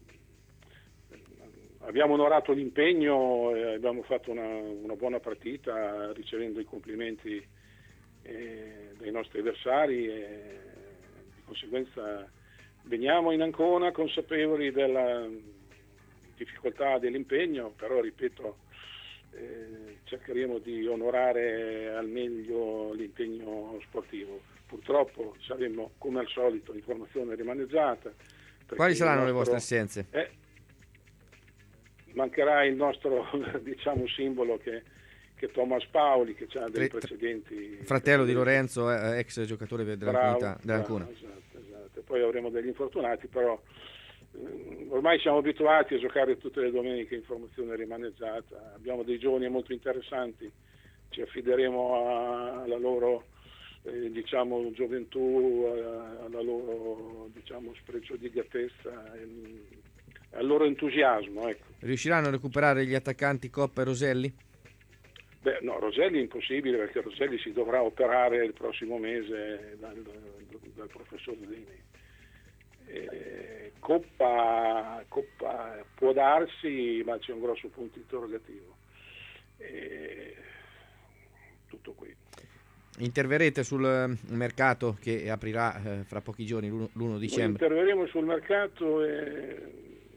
abbiamo onorato l'impegno e abbiamo fatto una, una buona partita, ricevendo i complimenti eh, dei nostri avversari, e di conseguenza veniamo in Ancona consapevoli della difficoltà dell'impegno, però ripeto, eh, cercheremo di onorare al meglio l'impegno sportivo. Purtroppo saremo, come al solito, in formazione rimaneggiata. Quali saranno nostro, le vostre assenze? Eh, mancherà il nostro diciamo simbolo che, che è Thomas Paoli, che ha dei precedenti, fratello di Lorenzo, eh, ex giocatore dell'Ancona. Esatto, esatto. Poi avremo degli infortunati, però eh, ormai siamo abituati a giocare tutte le domeniche in formazione rimaneggiata, abbiamo dei giovani molto interessanti, ci affideremo alla loro eh, diciamo gioventù, alla loro diciamo spregio di gatezza e al loro entusiasmo, ecco. Riusciranno a recuperare gli attaccanti Coppa e Roselli? Beh, no, Roselli è impossibile, perché Roselli si dovrà operare il prossimo mese dal, dal professor Zini. Eh, Coppa, Coppa può darsi, ma c'è un grosso punto interrogativo. Eh, tutto tutto qui. Interverrete sul mercato che aprirà eh, fra pochi giorni, l'primo dicembre? Noi interveremo sul mercato e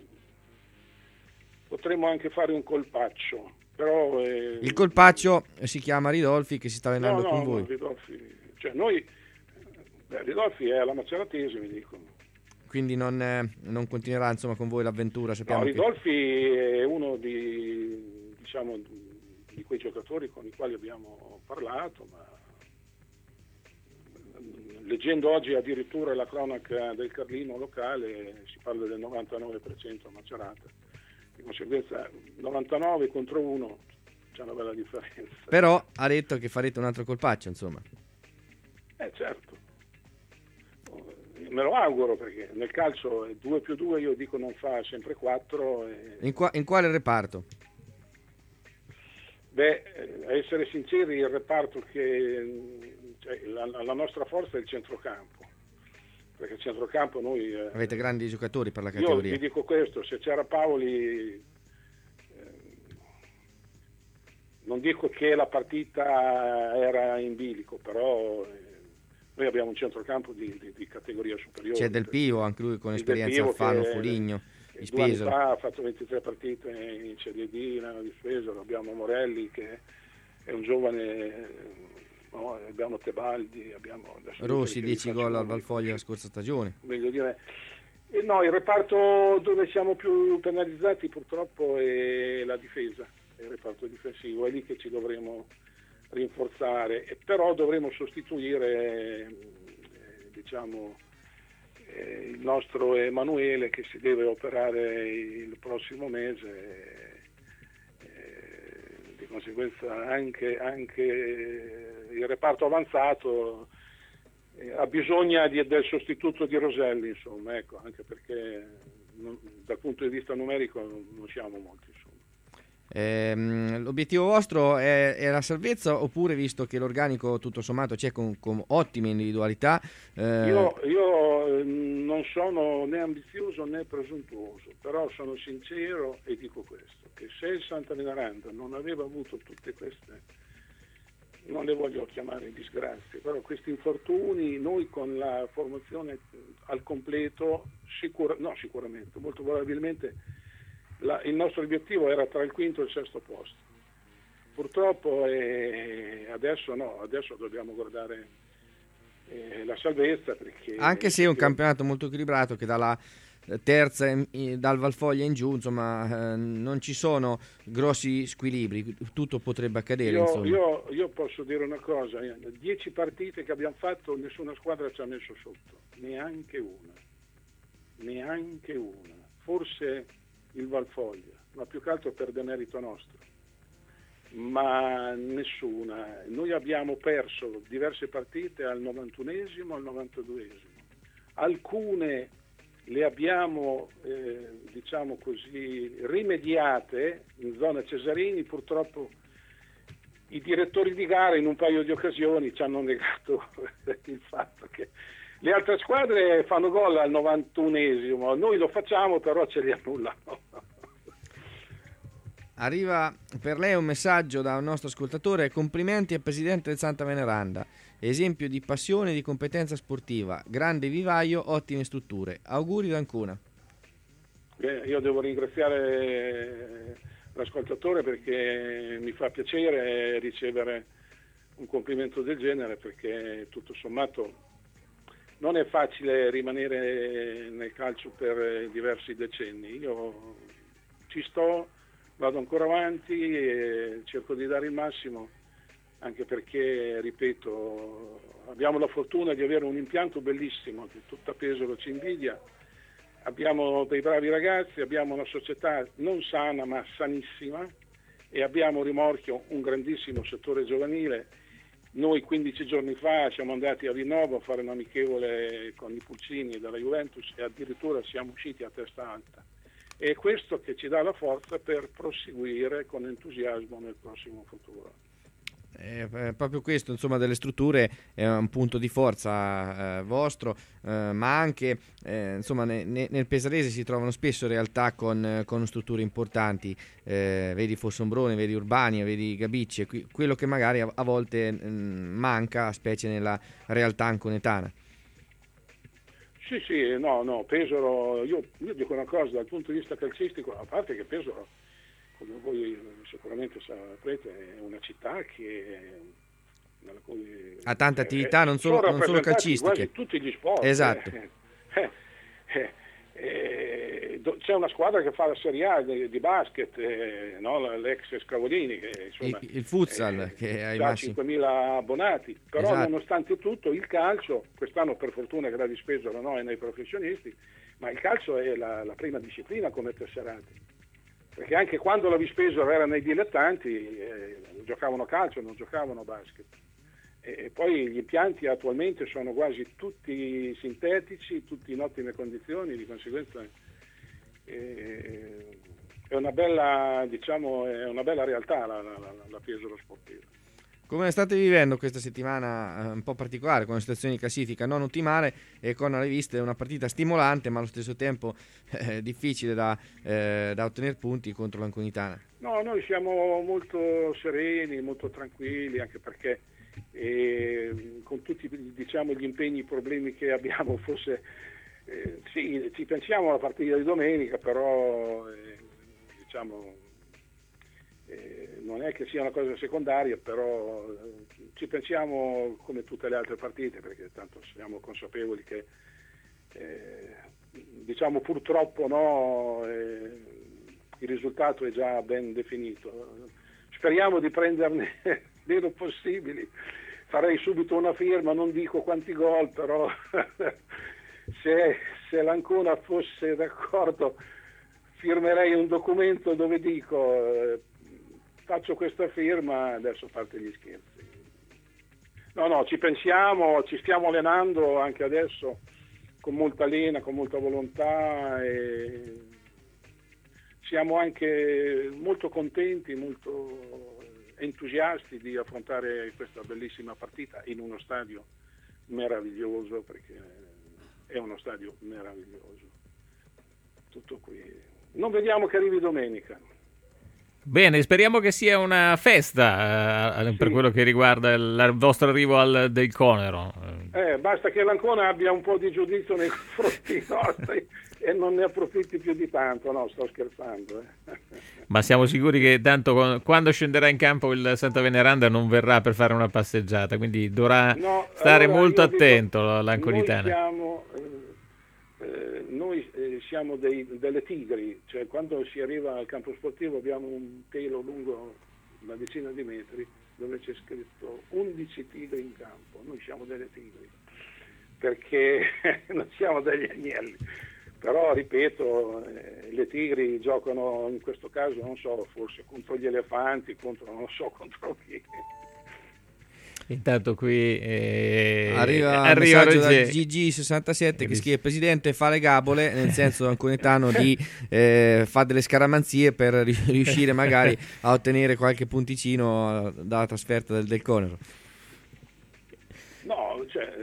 potremmo anche fare un colpaccio. Però, eh... Il colpaccio si chiama Ridolfi, che si sta allenando no, no, con voi. No, Ridolfi, cioè noi, beh, Ridolfi è alla Maceratese, mi dicono. Quindi non, eh, non continuerà insomma con voi l'avventura? Sappiamo no, Ridolfi che... è uno di, diciamo, di quei giocatori con i quali abbiamo parlato, ma leggendo oggi addirittura la cronaca del Carlino locale si parla del novantanove per cento a Macerata. Di conseguenza novantanove contro uno c'è una bella differenza. Però ha detto che farete un altro colpaccio, insomma. Eh certo, me lo auguro, perché nel calcio due più due io dico non fa sempre quattro. E... In, qua, in quale reparto? Beh, a essere sinceri, il reparto che cioè, la, la nostra forza è il centrocampo. Perché il centrocampo noi... Eh, avete grandi giocatori per la categoria. Io vi dico questo, se c'era Paoli, eh, non dico che la partita era in bilico, però eh, noi abbiamo un centrocampo di, di, di categoria superiore. C'è Del Pio, anche lui con esperienza, Alfano, Foligno, di Spesaro. Due anni fa ha fatto ventitré partite in Serie D, di Spesaro. Abbiamo Morelli che è un giovane... No, abbiamo Tebaldi, abbiamo Rossi, dieci gol al Valfoglia la scorsa stagione. Meglio dire, e no, il reparto dove siamo più penalizzati purtroppo è la difesa, è il reparto difensivo, è lì che ci dovremo rinforzare, e però dovremo sostituire eh, diciamo eh, il nostro Emanuele, che si deve operare il prossimo mese. Di conseguenza anche, anche il reparto avanzato eh, ha bisogno di, del sostituto di Roselli, insomma, ecco, anche perché non, dal punto di vista numerico non, non siamo molti, insomma. Ehm, l'obiettivo vostro è, è la salvezza, oppure, visto che l'organico tutto sommato c'è con, con ottime individualità? Eh... Io, io non sono né ambizioso né presuntuoso, però sono sincero e dico questo, che se il Santa Veneranda non aveva avuto tutte queste, non le voglio chiamare disgrazie, però questi infortuni, noi con la formazione al completo, sicura, no sicuramente, molto probabilmente la, il nostro obiettivo era tra il quinto e il sesto posto. Purtroppo eh, adesso no, adesso dobbiamo guardare eh, la salvezza, perché anche se è un campionato molto equilibrato, che dalla terza in, dal Valfoglia in giù, insomma, eh, non ci sono grossi squilibri, tutto potrebbe accadere. Io, insomma. Io, io posso dire una cosa, dieci partite che abbiamo fatto nessuna squadra ci ha messo sotto, neanche una, neanche una, forse il Valfoglia, ma più che altro per demerito nostro, ma nessuna. Noi abbiamo perso diverse partite al novantunesimo, al novantaduesimo, alcune le abbiamo eh, diciamo così rimediate in zona Cesarini. Purtroppo i direttori di gara in un paio di occasioni ci hanno negato il fatto che le altre squadre fanno gol al novantunesimo, noi lo facciamo però ce li annullano. Arriva per lei un messaggio da un nostro ascoltatore: complimenti al presidente del Santa Veneranda, esempio di passione e di competenza sportiva, grande vivaio, ottime strutture, auguri da Ancona. Eh, io devo ringraziare l'ascoltatore, perché mi fa piacere ricevere un complimento del genere, perché tutto sommato non è facile rimanere nel calcio per diversi decenni. Io ci sto, vado ancora avanti e cerco di dare il massimo, anche perché, ripeto, abbiamo la fortuna di avere un impianto bellissimo che tutta Pesaro ci invidia, abbiamo dei bravi ragazzi, abbiamo una società non sana ma sanissima, e abbiamo rimorchio un grandissimo settore giovanile. Noi quindici giorni fa siamo andati a Vinovo a fare un amichevole con i Pulcini della Juventus e addirittura siamo usciti a testa alta. È questo che ci dà la forza per proseguire con entusiasmo nel prossimo futuro. Eh, proprio questo, insomma, delle strutture è un punto di forza eh, vostro, eh, ma anche eh, insomma ne, ne, nel Pesarese si trovano spesso realtà con, con strutture importanti, eh, vedi Fossombrone, vedi Urbania, vedi Gabicci, qui, quello che magari a, a volte mh, manca, specie nella realtà anconetana. Sì, sì, no, no, Pesaro, io, io dico una cosa, dal punto di vista calcistico, a parte che Pesaro, come voi sicuramente saprete, è una città che nella cui, ha tante attività, non solo, non solo calcistiche. Quasi tutti gli sport. Esatto. Eh, eh, eh, eh, c'è una squadra che fa la Serie A di, di basket, eh, no? L'ex Scavolini, che insomma, il, il futsal, eh, che ha i massimi cinquemila abbonati, però esatto. Nonostante tutto il calcio, quest'anno per fortuna gradi Pesaro no, è nei professionisti, ma il calcio è la, la prima disciplina come tesserati. Perché anche quando la Vispesaro era nei dilettanti eh, giocavano calcio, non giocavano basket. E, e poi gli impianti attualmente sono quasi tutti sintetici, tutti in ottime condizioni, di conseguenza eh, è una bella, diciamo, è una bella realtà la, la, la, la Pesaro sportiva. Come state vivendo questa settimana eh, un po' particolare, con una situazione di classifica non ottimale e con alle viste una partita stimolante ma allo stesso tempo eh, difficile da, eh, da ottenere punti contro l'Anconitana? No, noi siamo molto sereni, molto tranquilli, anche perché eh, con tutti diciamo, gli impegni, i problemi che abbiamo, forse eh, sì, ci pensiamo alla partita di domenica, però eh, diciamo... Eh, non è che sia una cosa secondaria, però eh, ci pensiamo come tutte le altre partite, perché tanto siamo consapevoli che eh, diciamo purtroppo no, eh, il risultato è già ben definito. Speriamo di prenderne meno possibili. Farei subito una firma, non dico quanti gol, però se, se l'Ancona fosse d'accordo firmerei un documento dove dico eh, faccio questa firma, adesso a parte gli scherzi. No, no, ci pensiamo, ci stiamo allenando anche adesso con molta lena, con molta volontà e siamo anche molto contenti, molto entusiasti di affrontare questa bellissima partita in uno stadio meraviglioso, perché è uno stadio meraviglioso. Tutto qui. Non vediamo che arrivi domenica. Bene, speriamo che sia una festa eh, sì. Per quello che riguarda il, il vostro arrivo al del Conero. Eh, basta che l'Ancona abbia un po' di giudizio nei confronti nostri e non ne approfitti più di tanto, no, sto scherzando. Eh. Ma siamo sicuri che tanto quando scenderà in campo il Santa Veneranda non verrà per fare una passeggiata, quindi dovrà no, stare allora molto attento dico, l'Anconitana. Noi siamo... Eh, noi eh, siamo dei, delle tigri, cioè quando si arriva al campo sportivo abbiamo un telo lungo una decina di metri dove c'è scritto undici tigri in campo. Noi siamo delle tigri perché non siamo degli agnelli, però ripeto eh, le tigri giocano in questo caso non so, forse contro gli elefanti, contro non so contro chi. Intanto qui eh, arriva, arriva il messaggio da G G sessantasette che scrive: Presidente, fa le gabole, nel senso anconetano di eh, fa delle scaramanzie per riuscire magari a ottenere qualche punticino dalla trasferta del, del Conero. No, cioè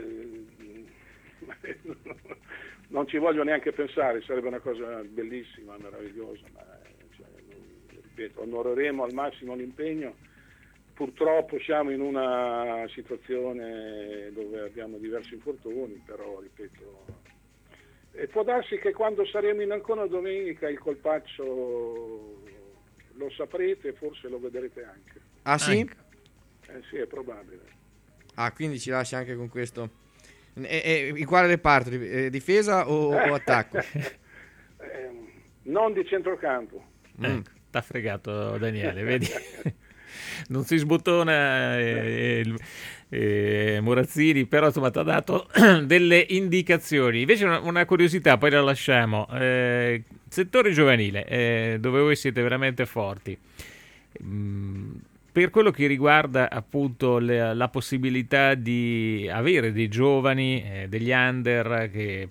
non ci voglio neanche pensare, sarebbe una cosa bellissima, meravigliosa, ma cioè, ripeto, onoreremo al massimo l'impegno. Purtroppo siamo in una situazione dove abbiamo diversi infortuni, però ripeto, e può darsi che quando saremo in Ancona domenica il colpaccio lo saprete, forse lo vedrete anche. Ah sì? Eh sì, è probabile. Ah, quindi ci lascia anche con questo. E, e, in quale reparto? Difesa o, o attacco? eh, non di centrocampo. Mm. T'ha fregato Daniele, vedi? Non si sbottona eh, eh, eh, Morazzini, però insomma ti ha dato delle indicazioni. Invece una, una curiosità, poi la lasciamo. Eh, settore giovanile, eh, dove voi siete veramente forti. Mm, per quello che riguarda appunto le, la possibilità di avere dei giovani, eh, degli under che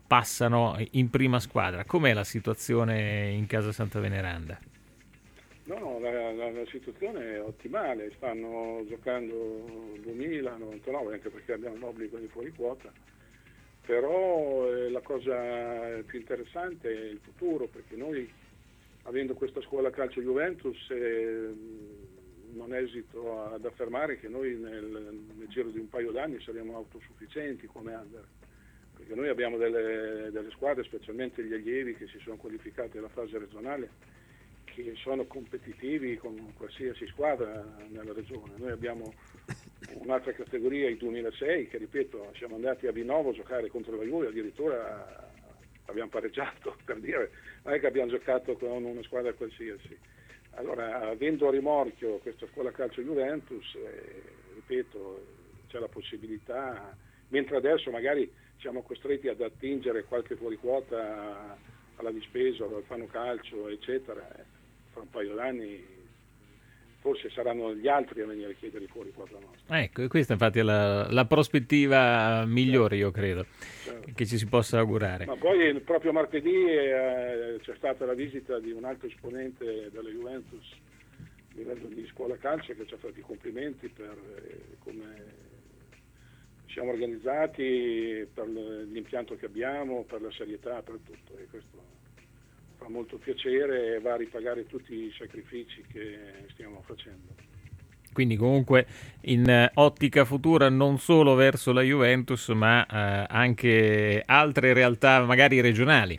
passano in prima squadra, com'è la situazione in casa Santa Veneranda? No, no, la, la, la situazione è ottimale, stanno giocando duemila novantanove, anche perché abbiamo l'obbligo di fuori quota, però eh, la cosa più interessante è il futuro, perché noi, avendo questa scuola calcio Juventus, eh, non esito ad affermare che noi nel, nel giro di un paio d'anni saremo autosufficienti come under, perché noi abbiamo delle, delle squadre, specialmente gli allievi che si sono qualificati alla fase regionale, che sono competitivi con qualsiasi squadra nella regione. Noi abbiamo un'altra categoria, i duemilasei, che ripeto, siamo andati a Vinovo a giocare contro la Juve, addirittura abbiamo pareggiato, per dire, non è che abbiamo giocato con una squadra qualsiasi. Allora, avendo a rimorchio questa scuola calcio Juventus, eh, ripeto, c'è la possibilità, mentre adesso magari siamo costretti ad attingere qualche fuoriquota alla Dispesa, al Fano Calcio, eccetera, eh, fra un paio d'anni forse saranno gli altri a venire a chiedere fuori quota nostra. Ecco, e questa infatti è la, la prospettiva migliore, io credo, certo, che ci si possa augurare. Ma poi proprio martedì eh, c'è stata la visita di un altro esponente della Juventus a livello di scuola calcio, che ci ha fatto i complimenti per eh, come siamo organizzati, per l'impianto che abbiamo, per la serietà, per tutto, e questo fa molto piacere e va a ripagare tutti i sacrifici che stiamo facendo. Quindi comunque in ottica futura non solo verso la Juventus, ma eh, anche altre realtà magari regionali.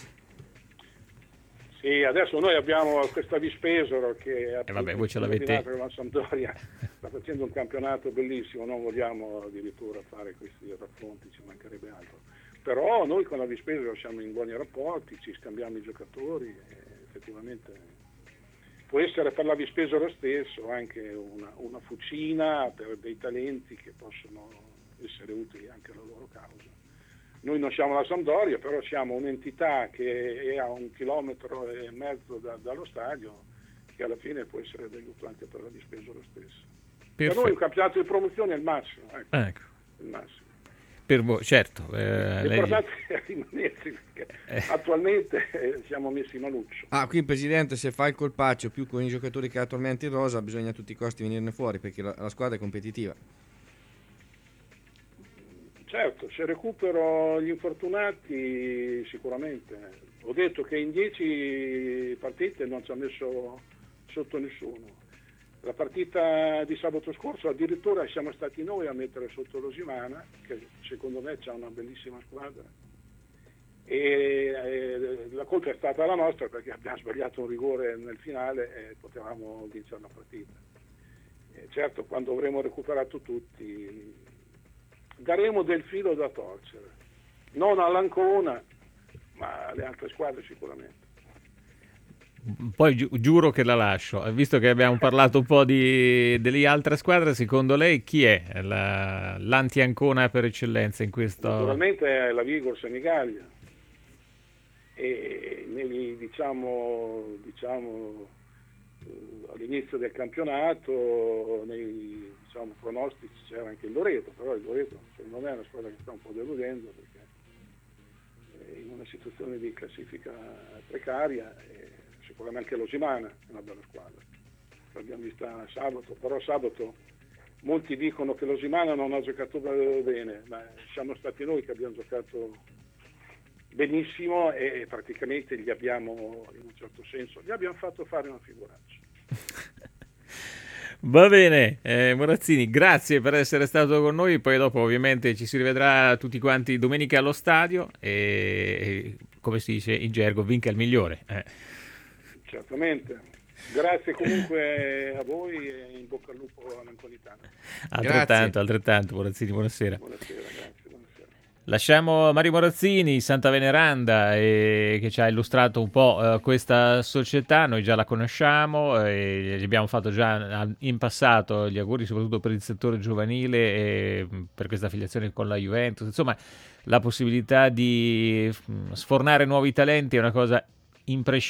Sì, adesso noi abbiamo questa Vispesaro che eh vabbè, voi ce l'avete. La Sampdoria sta facendo un campionato bellissimo, non vogliamo addirittura fare questi raffronti, ci mancherebbe altro. Però noi con la Vispesaro siamo in buoni rapporti, ci scambiamo i giocatori e effettivamente può essere per la Vispesaro stesso anche una, una fucina per dei talenti che possono essere utili anche alla loro causa. Noi non siamo la Sampdoria, però siamo un'entità che è a un chilometro e mezzo da, dallo stadio, che alla fine può essere d'aiuto anche per la Vispesaro stessa. Per noi un campionato di promozione è il massimo, ecco, ecco. Il massimo. Per voi, certo. Eh, L'importante lei... è rimanersi, perché eh. attualmente eh, siamo messi maluccio. Ah, qui Presidente, se fa il colpaccio più con i giocatori che ha attualmente in rosa, bisogna a tutti i costi venirne fuori, perché la, la squadra è competitiva. Certo, se recupero gli infortunati sicuramente. Ho detto che in dieci partite non ci ha messo sotto nessuno. La partita di sabato scorso addirittura siamo stati noi a mettere sotto l'Osimana, che secondo me c'ha una bellissima squadra, e eh, la colpa è stata la nostra perché abbiamo sbagliato un rigore nel finale e potevamo vincere la partita. E certo, quando avremo recuperato tutti daremo del filo da torcere, non all'Ancona ma alle altre squadre sicuramente. Poi gi- giuro che la lascio, visto che abbiamo parlato un po' di, delle altre squadre, secondo lei chi è la, l'anti-Ancona per eccellenza in questo? Naturalmente è la Vigor Senigallia, e nei, diciamo, diciamo all'inizio del campionato nei diciamo, pronostici c'era anche il Loreto, però il Loreto secondo me è una squadra che sta un po' deludendo perché è in una situazione di classifica precaria. E sicuramente anche l'Osimana è una bella squadra, l'abbiamo vista sabato, però sabato molti dicono che l'Osimana non ha giocato bene, ma siamo stati noi che abbiamo giocato benissimo e praticamente gli abbiamo, in un certo senso, gli abbiamo fatto fare una figuraccia. Va bene, eh, Morazzini, grazie per essere stato con noi, poi dopo ovviamente ci si rivedrà tutti quanti domenica allo stadio e, come si dice in gergo, vinca il migliore. Eh. Certamente, grazie comunque a voi e in bocca al lupo all'Anconitana. Altrettanto, Grazie. altrettanto, Morazzini, buonasera. Buonasera, grazie, buonasera. Lasciamo Mario Morazzini, Santa Veneranda, eh, che ci ha illustrato un po' eh, questa società, noi già la conosciamo, eh, gli abbiamo fatto già in passato gli auguri soprattutto per il settore giovanile e per questa affiliazione con la Juventus, insomma la possibilità di sfornare nuovi talenti è una cosa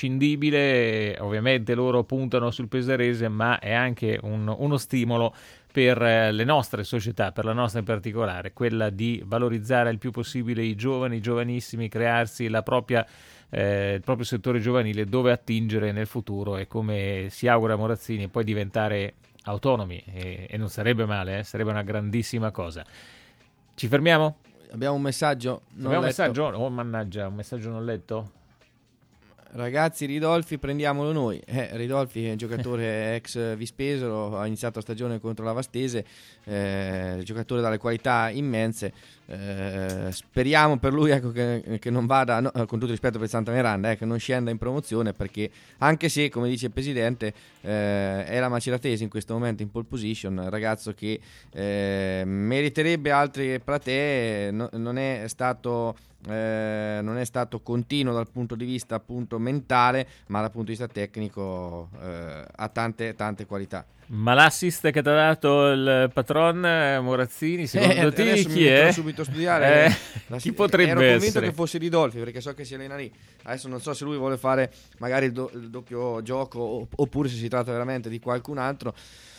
imprescindibile, ovviamente loro puntano sul pesarese, ma è anche un, uno stimolo per le nostre società, per la nostra in particolare, quella di valorizzare il più possibile i giovani, i giovanissimi, crearsi la propria, eh, il proprio settore giovanile dove attingere nel futuro e, come si augura Morazzini, poi diventare autonomi, e, e non sarebbe male, eh? Sarebbe una grandissima cosa. Ci fermiamo? Abbiamo un messaggio non Abbiamo un letto. messaggio? Oh mannaggia, un messaggio non letto? Ragazzi, Ridolfi prendiamolo noi. Eh, Ridolfi è un giocatore ex Vispesaro, ha iniziato la stagione contro la Vastese, eh, giocatore dalle qualità immense. Eh, speriamo per lui, ecco, che, che non vada, no, con tutto rispetto per Santa Miranda, eh, che non scenda in promozione, perché anche se, come dice il presidente, eh, è la Maceratese in questo momento in pole position, ragazzo che eh, meriterebbe altre platee, no, non è stato Eh, non è stato continuo dal punto di vista appunto mentale, ma dal punto di vista tecnico eh, ha tante tante qualità. Ma l'assist che ti ha dato il patron eh, Morazzini, secondo eh, te chi mi è? subito a studiare. Eh, La, chi potrebbe ero convinto essere? che fosse Ridolfi, perché so che si allena lì. Adesso non so se lui vuole fare magari il, do, il doppio gioco oppure se si tratta veramente di qualcun altro.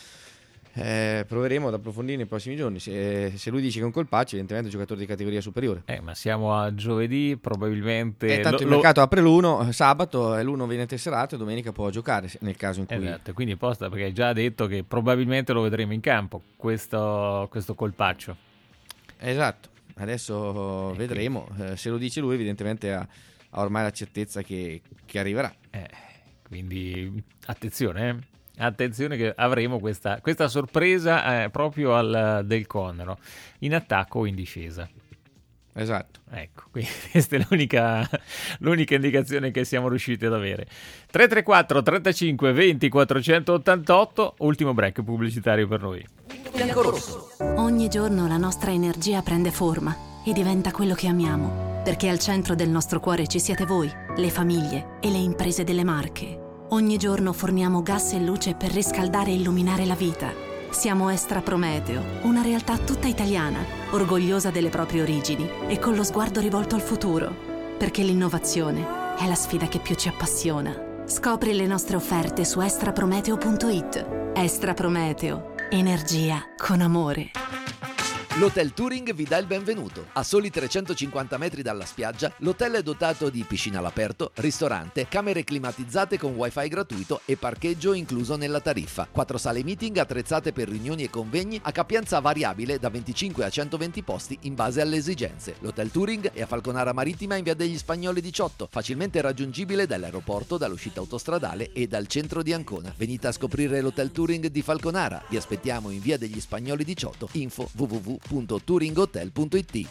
Eh, proveremo ad approfondire nei prossimi giorni. Se, se lui dice che è un colpaccio, evidentemente è un giocatore di categoria superiore. Eh, ma siamo a giovedì, probabilmente. E tanto lo, il mercato apre l'uno sabato e l'uno viene tesserato e domenica può giocare nel caso in cui. Esatto, quindi posta, perché hai già detto che probabilmente lo vedremo in campo questo, questo colpaccio. Esatto, adesso e vedremo. Eh, se lo dice lui, evidentemente ha, ha ormai la certezza che, che arriverà. Eh, quindi attenzione, eh. Attenzione che avremo questa, questa sorpresa eh, proprio al Del Conero, in attacco o in difesa. Esatto. Ecco, quindi questa è l'unica, l'unica indicazione che siamo riusciti ad avere. tre tre quattro trentacinque venti quattrocentottantotto, ultimo break pubblicitario per noi. Biancorosso. Ogni giorno la nostra energia prende forma e diventa quello che amiamo, perché al centro del nostro cuore ci siete voi, le famiglie e le imprese delle Marche. Ogni giorno forniamo gas e luce per riscaldare e illuminare la vita. Siamo Estra Prometeo, una realtà tutta italiana, orgogliosa delle proprie origini e con lo sguardo rivolto al futuro, perché l'innovazione è la sfida che più ci appassiona. Scopri le nostre offerte su estraprometeo punto it. Estra Prometeo, energia con amore. L'Hotel Touring vi dà il benvenuto. A soli trecentocinquanta metri dalla spiaggia, l'hotel è dotato di piscina all'aperto, ristorante, camere climatizzate con wifi gratuito e parcheggio incluso nella tariffa. Quattro sale meeting attrezzate per riunioni e convegni a capienza variabile da venticinque a centoventi posti in base alle esigenze. L'Hotel Touring è a Falconara Marittima in via degli Spagnoli diciotto, facilmente raggiungibile dall'aeroporto, dall'uscita autostradale e dal centro di Ancona. Venite a scoprire l'Hotel Touring di Falconara. Vi aspettiamo in via degli Spagnoli diciotto. Info w w w punto touringhotel punto it.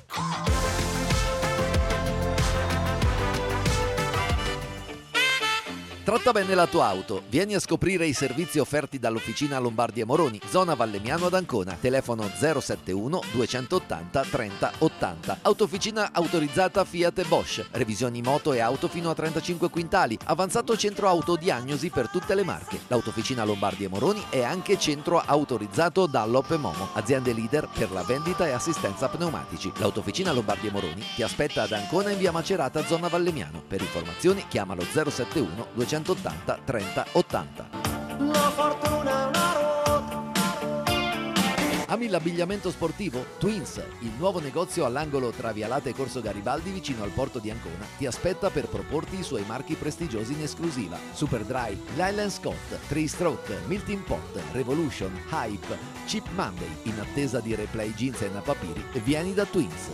Tratta bene la tua auto. Vieni a scoprire i servizi offerti dall'Officina Lombardi e Moroni, zona Vallemiano ad Ancona. Telefono zero sette uno duecentottanta trenta ottanta. Autofficina autorizzata Fiat e Bosch. Revisioni moto e auto fino a trentacinque quintali. Avanzato centro autodiagnosi per tutte le marche. L'Autofficina Lombardi e Moroni è anche centro autorizzato da Lopp e Momo, aziende leader per la vendita e assistenza pneumatici. L'Autofficina Lombardi e Moroni ti aspetta ad Ancona in via Macerata, zona Vallemiano. Per informazioni chiamalo zero sette uno duecentottanta trenta ottanta. La fortuna è una ruota. Ami l'abbigliamento sportivo? Twins, il nuovo negozio all'angolo tra Vialate e Corso Garibaldi vicino al porto di Ancona, ti aspetta per proporti i suoi marchi prestigiosi in esclusiva. Superdry, Lylan Scott, Three Stroke, Milton Pot, Revolution, Hype, Cheap Monday. In attesa di replay jeans e napapiri, vieni da Twins.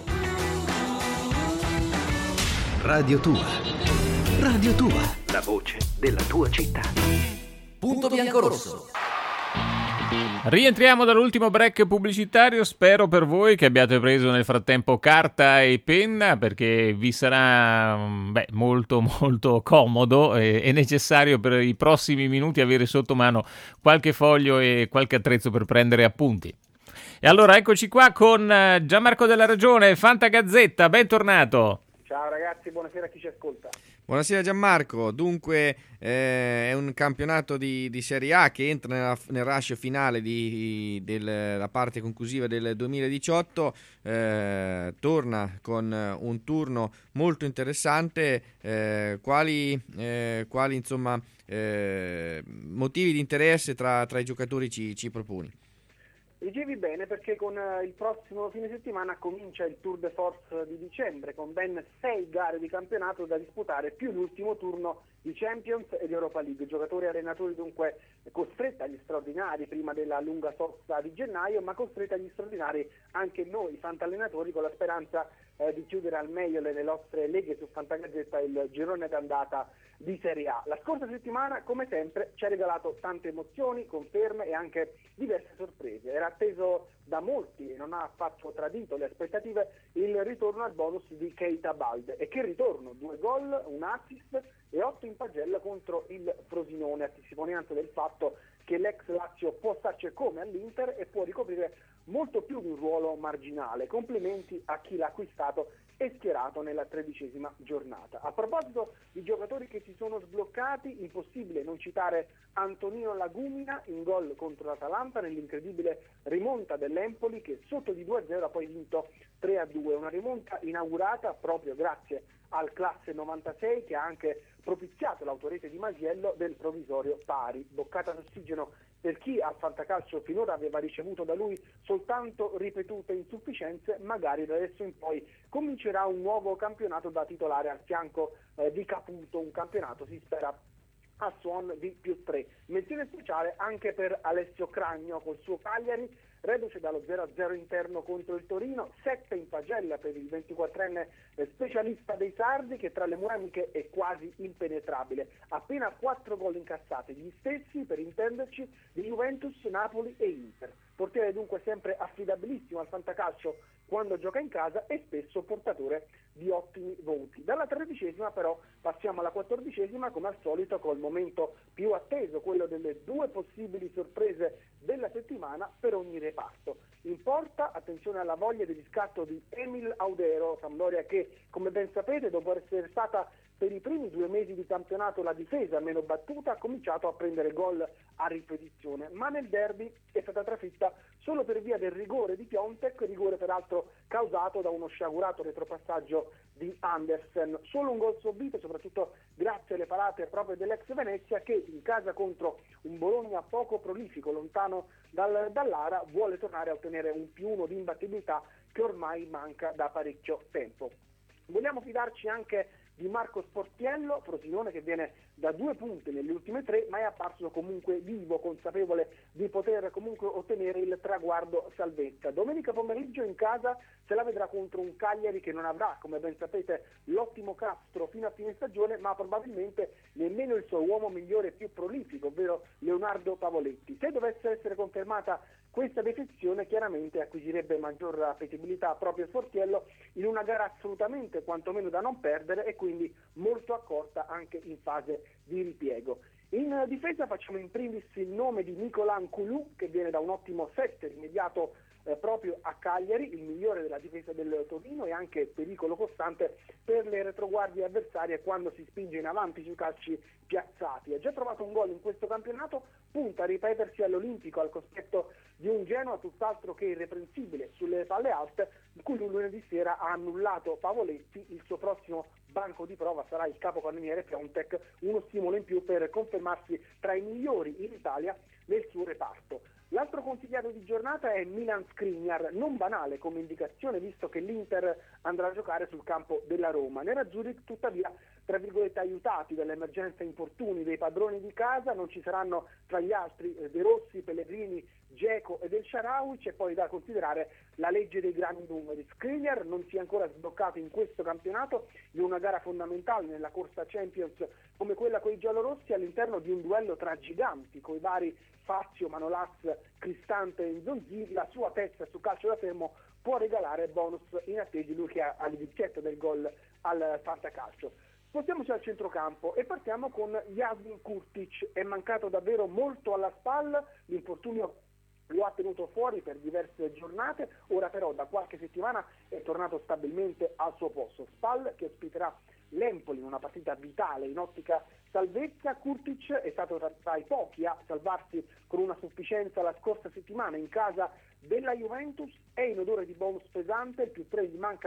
Radio Tua. Radio Tua, la voce della tua città. Punto Biancorosso. Rientriamo dall'ultimo break pubblicitario. Spero per voi che abbiate preso nel frattempo carta e penna, perché vi sarà beh, molto molto comodo e, e necessario per i prossimi minuti avere sotto mano qualche foglio e qualche attrezzo per prendere appunti. E allora eccoci qua con Gianmarco Della Ragione, Fantagazzetta, bentornato. Ciao ragazzi, buonasera a chi ci ascolta. Buonasera Gianmarco, dunque eh, è un campionato di, di Serie A che entra nella, nel rush finale di, della parte conclusiva del duemiladiciotto, eh, torna con un turno molto interessante. Eh, quali, eh, quali insomma, eh, motivi di interesse tra, tra i giocatori ci, ci proponi? Ricevi bene perché con eh, il prossimo fine settimana comincia il Tour de Force di dicembre con ben sei gare di campionato da disputare più l'ultimo turno di Champions e di Europa League. Giocatori e allenatori dunque costretti agli straordinari prima della lunga sosta di gennaio, ma costretti agli straordinari anche noi fantallenatori con la speranza eh, di chiudere al meglio le, le nostre leghe su Fantagazzetta il girone d'andata di Serie A. La scorsa settimana, come sempre, ci ha regalato tante emozioni, conferme e anche diverse sorprese. Era atteso da molti e non ha affatto tradito le aspettative il ritorno al bonus di Keita Balde. E che ritorno! Due gol, un assist e otto in pagella contro il Frosinone, a testimonianza del fatto che l'ex Lazio può starci come all'Inter e può ricoprire molto più di un ruolo marginale. Complimenti a chi l'ha acquistato e schierato nella tredicesima giornata. A proposito di giocatori che si sono sbloccati, impossibile non citare Antonino Lagumina in gol contro l'Atalanta nell'incredibile rimonta dell'Empoli che sotto di due a zero ha poi vinto tre a due, una rimonta inaugurata proprio grazie al classe novantasei che ha anche propiziato l'autorete di Masiello del provvisorio pari. Boccata d'ossigeno per chi al fantacalcio finora aveva ricevuto da lui soltanto ripetute insufficienze, magari da adesso in poi comincerà un nuovo campionato da titolare al fianco eh, di Caputo, un campionato si spera a suon di più tre. Menzione speciale anche per Alessio Cragno col suo Cagliari, reduce dallo zero a zero interno contro il Torino, sette in pagella per il ventiquattrenne specialista dei sardi che tra le muramiche è quasi impenetrabile, appena quattro gol incassati, gli stessi per intenderci di Juventus, Napoli e Inter. Portiere dunque sempre affidabilissimo al fantacalcio quando gioca in casa e spesso portatore di ottimi voti. Dalla tredicesima però passiamo alla quattordicesima come al solito col momento più atteso, quello delle due possibili sorprese della settimana per ogni reparto. In porta, attenzione alla voglia di riscatto di Emil Audero, Sampdoria che, come ben sapete, dopo essere stata per i primi due mesi di campionato la difesa meno battuta, ha cominciato a prendere gol a ripetizione, ma nel derby è stata trafitta solo per via del rigore di Piontek, rigore peraltro causato da uno sciagurato retropassaggio di Andersen. Solo un gol subito, soprattutto grazie alle parate proprio dell'ex Venezia che in casa contro un Bologna poco prolifico, lontano dal, dall'Ara, vuole tornare a ottenere un più uno di imbattibilità che ormai manca da parecchio tempo. Vogliamo fidarci anche di Marco Sportiello, Frosinone che viene da due punti nelle ultime tre, ma è apparso comunque vivo, consapevole di poter comunque ottenere il traguardo salvezza. Domenica pomeriggio in casa se la vedrà contro un Cagliari che non avrà, come ben sapete, l'ottimo Castro fino a fine stagione, ma probabilmente nemmeno il suo uomo migliore e più prolifico, ovvero Leonardo Pavoletti. Se dovesse essere confermata questa defezione, chiaramente acquisirebbe maggior appetibilità proprio Sportiello in una gara assolutamente quantomeno da non perdere e quindi molto accorta anche in fase di ripiego. In difesa facciamo in primis il nome di Nicolas Nkoulou che viene da un ottimo set immediato eh, proprio a Cagliari, il migliore della difesa del Torino e anche pericolo costante per le retroguardie avversarie quando si spinge in avanti sui calci piazzati. Ha già trovato un gol in questo campionato, punta a ripetersi all'Olimpico al cospetto di un Genoa tutt'altro che irreprensibile sulle palle alte, in cui lunedì sera ha annullato Pavoletti. Il suo prossimo banco di prova sarà il capocannoniere Piontek, uno stimolo in più per confermarsi tra i migliori in Italia nel suo reparto. L'altro consigliato di giornata è Milan Skriniar, non banale come indicazione visto che l'Inter andrà a giocare sul campo della Roma. Nerazzurri tuttavia, tra virgolette, aiutati dall'emergenza infortuni dei padroni di casa, non ci saranno tra gli altri eh, De Rossi, Pellegrini, Dzeko e Del Shaarawy. C'è poi da considerare la legge dei grandi numeri. Skriniar non si è ancora sbloccato in questo campionato in una gara fondamentale nella corsa Champions come quella con i giallorossi all'interno di un duello tra giganti con i vari Fazio, Manolas, Cristante e Nzonzi. La sua testa su calcio da fermo può regalare bonus in attesi, lui che ha l'inizietta del gol al fantacalcio. Spostiamoci al centrocampo e partiamo con Jasmin Kurtic. È mancato davvero molto alla spalla, l'infortunio lo ha tenuto fuori per diverse giornate, ora però da qualche settimana è tornato stabilmente al suo posto. Spal che ospiterà l'Empoli in una partita vitale in ottica salvezza. Kurtic è stato tra, tra i pochi a salvarsi con una sufficienza la scorsa settimana in casa della Juventus, è in odore di bonus pesante, il più tre gli manca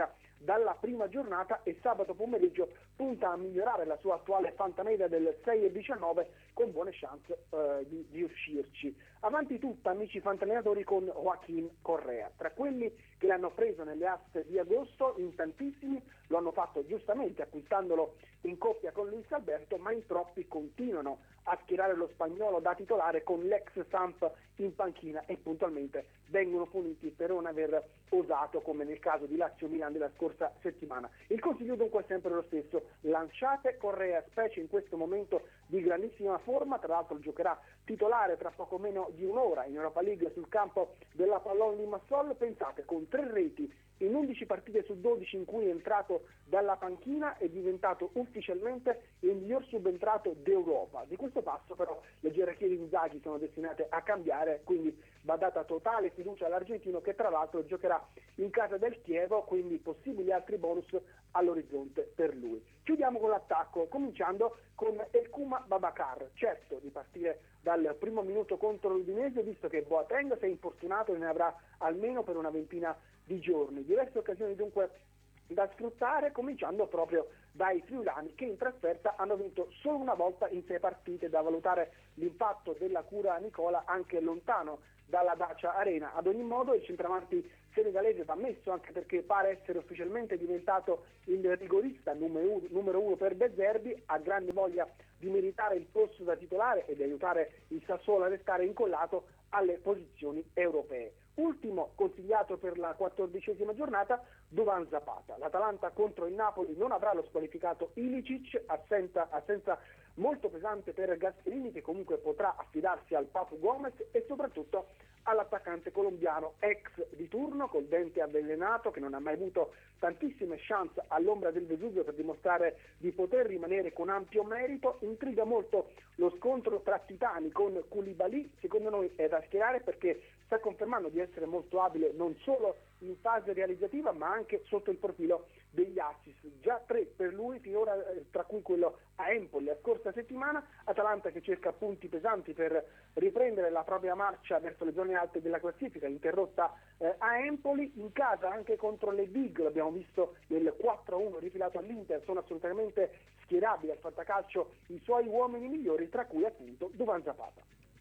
dalla prima giornata e sabato pomeriggio punta a migliorare la sua attuale fantamedia del sei virgola diciannove con buone chance eh, di, di uscirci. Avanti tutta, amici fantallenatori, con Joaquin Correa. Tra quelli che l'hanno preso nelle aste di agosto, in tantissimi lo hanno fatto giustamente acquistandolo in coppia con Luis Alberto, ma in troppi continuano a schierare lo spagnolo da titolare con l'ex Samp in panchina e puntualmente vengono puniti per non aver osato, come nel caso di Lazio Milan della scorsa settimana. Il consiglio dunque è sempre lo stesso: lanciate Correa, specie in questo momento di grandissima forma. Tra l'altro giocherà titolare tra poco meno di un'ora in Europa League sul campo della Pallone Limassol. Pensate, con tre reti in undici partite su dodici in cui è entrato dalla panchina, è diventato ufficialmente il miglior subentrato d'Europa. Di questo passo però le gerarchie di Inzaghi sono destinate a cambiare, quindi va data totale fiducia all'argentino, che tra l'altro giocherà in casa del Chievo, quindi possibili altri bonus all'orizzonte per lui. Chiudiamo con l'attacco, cominciando con Elkouma Babacar, certo di partire dal primo minuto contro l'Udinese, visto che Boateng, se è infortunato, ne avrà almeno per una ventina di giorni. Diverse occasioni dunque da sfruttare, cominciando proprio dai friulani, che in trasferta hanno vinto solo una volta in sei partite, da valutare l'impatto della cura Nicola anche lontano dalla Dacia Arena. Ad ogni modo il centravanti senegalese va messo, anche perché pare essere ufficialmente diventato il rigorista numero uno, numero uno per De Zerbi, ha grande voglia di meritare il posto da titolare e di aiutare il Sassuolo a restare incollato alle posizioni europee. Ultimo consigliato per la quattordicesima giornata, Duvan Zapata. L'Atalanta contro il Napoli non avrà lo squalificato Ilicic, assenza, assenza molto pesante per Gasperini, che comunque potrà affidarsi al Papu Gomez e soprattutto all'attaccante colombiano ex di turno col dente avvelenato, che non ha mai avuto tantissime chance all'ombra del Vesuvio per dimostrare di poter rimanere con ampio merito. Intriga molto lo scontro tra titani con Koulibaly, secondo noi è da schierare perché sta confermando di essere molto abile non solo in fase realizzativa ma anche sotto il profilo degli assist, già tre per lui finora, tra cui quello a Empoli la scorsa settimana. Atalanta che cerca punti pesanti per riprendere la propria marcia verso le zone alte della classifica, interrotta eh, a Empoli, in casa anche contro le big, l'abbiamo visto nel quattro a uno rifilato all'Inter, sono assolutamente schierabili al fantacalcio i suoi uomini migliori, tra cui appunto Duvan Zapata.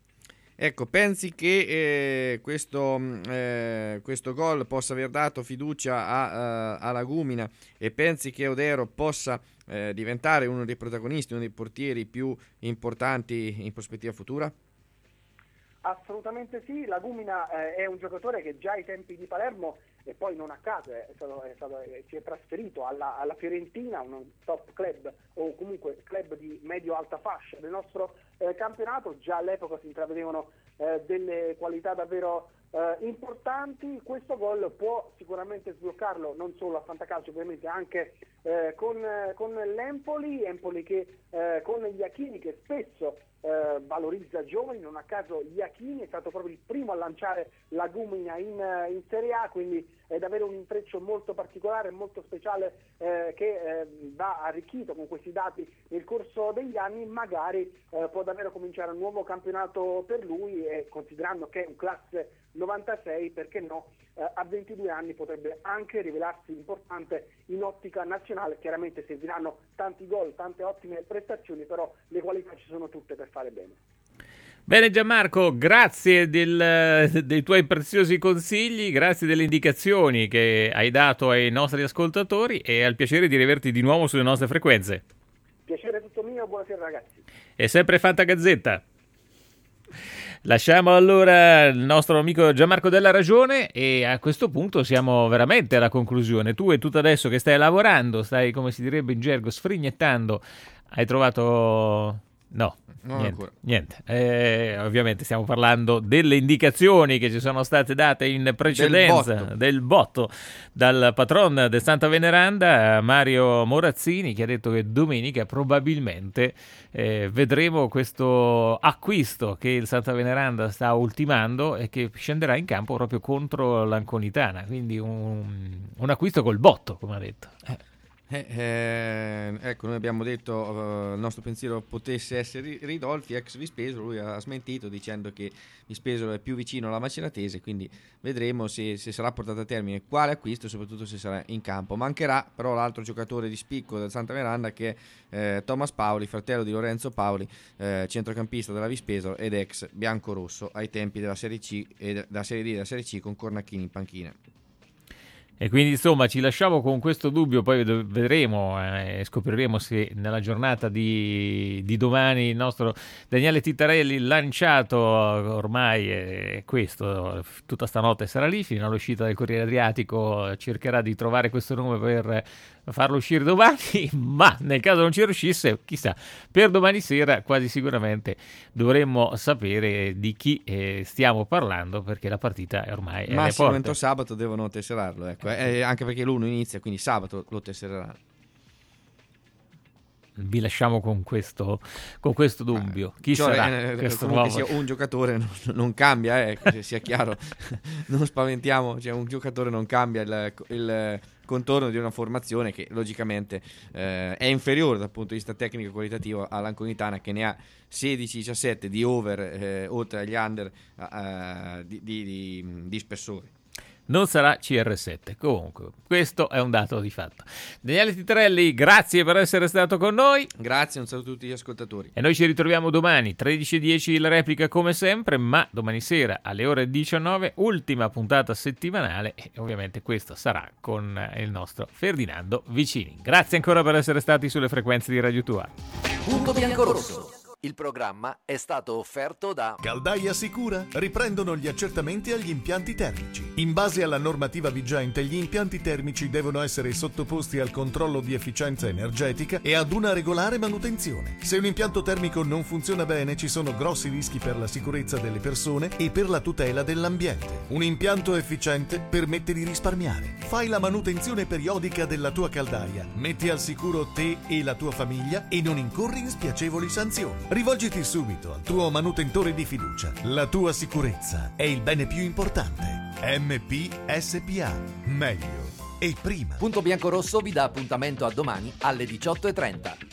Ecco, pensi che eh, questo, eh, questo gol possa aver dato fiducia a, a, a Lagumina, e pensi che Odero possa eh, diventare uno dei protagonisti, uno dei portieri più importanti in prospettiva futura? Assolutamente sì, Lagumina eh, è un giocatore che già ai tempi di Palermo, e poi non a caso è stato, è stato, è, si è trasferito alla, alla Fiorentina, un top club o comunque club di medio-alta fascia del nostro eh, campionato. Già all'epoca si intravedevano eh, delle qualità davvero eh, importanti. Questo gol può sicuramente sbloccarlo non solo a fantacalcio, ovviamente anche eh, con, eh, con l'Empoli, Empoli che eh, con Iachini, che spesso Eh, valorizza giovani, non a caso Iachini è stato proprio il primo a lanciare Lagumina in, in Serie A, quindi è davvero un intreccio molto particolare, molto speciale eh, che eh, va arricchito con questi dati nel corso degli anni. Magari eh, può davvero cominciare un nuovo campionato per lui, e considerando che è un classe novantasei, perché no, eh, a ventidue anni potrebbe anche rivelarsi importante in ottica nazionale. Chiaramente serviranno tanti gol, tante ottime prestazioni, però le qualità ci sono tutte per fare bene. Bene Gianmarco, grazie del, dei tuoi preziosi consigli, grazie delle indicazioni che hai dato ai nostri ascoltatori, e al piacere di rivederti di nuovo sulle nostre frequenze. Piacere tutto mio, buonasera ragazzi. È sempre Fantagazzetta. Lasciamo allora il nostro amico Gianmarco Della Ragione, e a questo punto siamo veramente alla conclusione. Tu e tutto adesso che stai lavorando, stai, come si direbbe in gergo, sfrignettando, hai trovato... No, non niente, ancora. niente. Eh, ovviamente stiamo parlando delle indicazioni che ci sono state date in precedenza, del botto, del botto dal patron del Santa Veneranda, Mario Morazzini, che ha detto che domenica probabilmente eh, vedremo questo acquisto che il Santa Veneranda sta ultimando e che scenderà in campo proprio contro l'Anconitana, quindi un, un acquisto col botto, come ha detto. Eh. Eh, eh, ecco, noi abbiamo detto uh, il nostro pensiero potesse essere Ridolfi, ex Vispesolo. Lui ha smentito dicendo che Vispesolo è più vicino alla Maceratese, quindi vedremo se, se sarà portato a termine quale acquisto e soprattutto se sarà in campo. Mancherà però l'altro giocatore di spicco del Santa Miranda, che è eh, Thomas Paoli, fratello di Lorenzo Paoli, eh, centrocampista della Vispesolo ed ex biancorosso ai tempi della Serie C e della Serie D e della Serie C, con Cornacchini in panchina. E quindi insomma ci lasciamo con questo dubbio, poi vedremo e eh, scopriremo se nella giornata di, di domani il nostro Daniele Tittarelli, lanciato ormai è questo, tutta stanotte sarà lì fino all'uscita del Corriere Adriatico, cercherà di trovare questo nome per farlo uscire domani, ma nel caso non ci riuscisse, chissà, per domani sera quasi sicuramente dovremmo sapere di chi eh, stiamo parlando, perché la partita è ormai è massimo entro sabato devono tesserarlo, ecco. Eh, anche perché l'uno inizia, quindi sabato lo tessereranno. Vi lasciamo con questo, con questo dubbio. Chi cioè, sarà eh, questo comunque nuovo? Sia un giocatore non, non cambia, eh, che sia chiaro, non spaventiamo, cioè un giocatore non cambia il, il contorno di una formazione che logicamente eh, è inferiore dal punto di vista tecnico e qualitativo all'Anconitana, che ne ha sedici diciassette di over, eh, oltre agli under eh, di, di, di, di spessore. Non sarà C R sette, comunque questo è un dato di fatto. Daniele Tittarelli, grazie per essere stato con noi. Grazie, un saluto a tutti gli ascoltatori. E noi ci ritroviamo domani, tredici e dieci la replica come sempre, ma domani sera alle ore diciannove, ultima puntata settimanale, e ovviamente questa sarà con il nostro Ferdinando Vicini. Grazie ancora per essere stati sulle frequenze di Radio Tua. Punto biancorosso. Il programma è stato offerto da Caldaia Sicura. Riprendono gli accertamenti agli impianti termici. In base alla normativa vigente, gli impianti termici devono essere sottoposti al controllo di efficienza energetica e ad una regolare manutenzione. Se un impianto termico non funziona bene, ci sono grossi rischi per la sicurezza delle persone e per la tutela dell'ambiente. Un impianto efficiente permette di risparmiare. Fai la manutenzione periodica della tua caldaia, metti al sicuro te e la tua famiglia e non incorri in spiacevoli sanzioni. Rivolgiti subito al tuo manutentore di fiducia. La tua sicurezza è il bene più importante. M P S P A. Meglio e prima. Punto Biancorosso vi dà appuntamento a domani alle diciotto e trenta.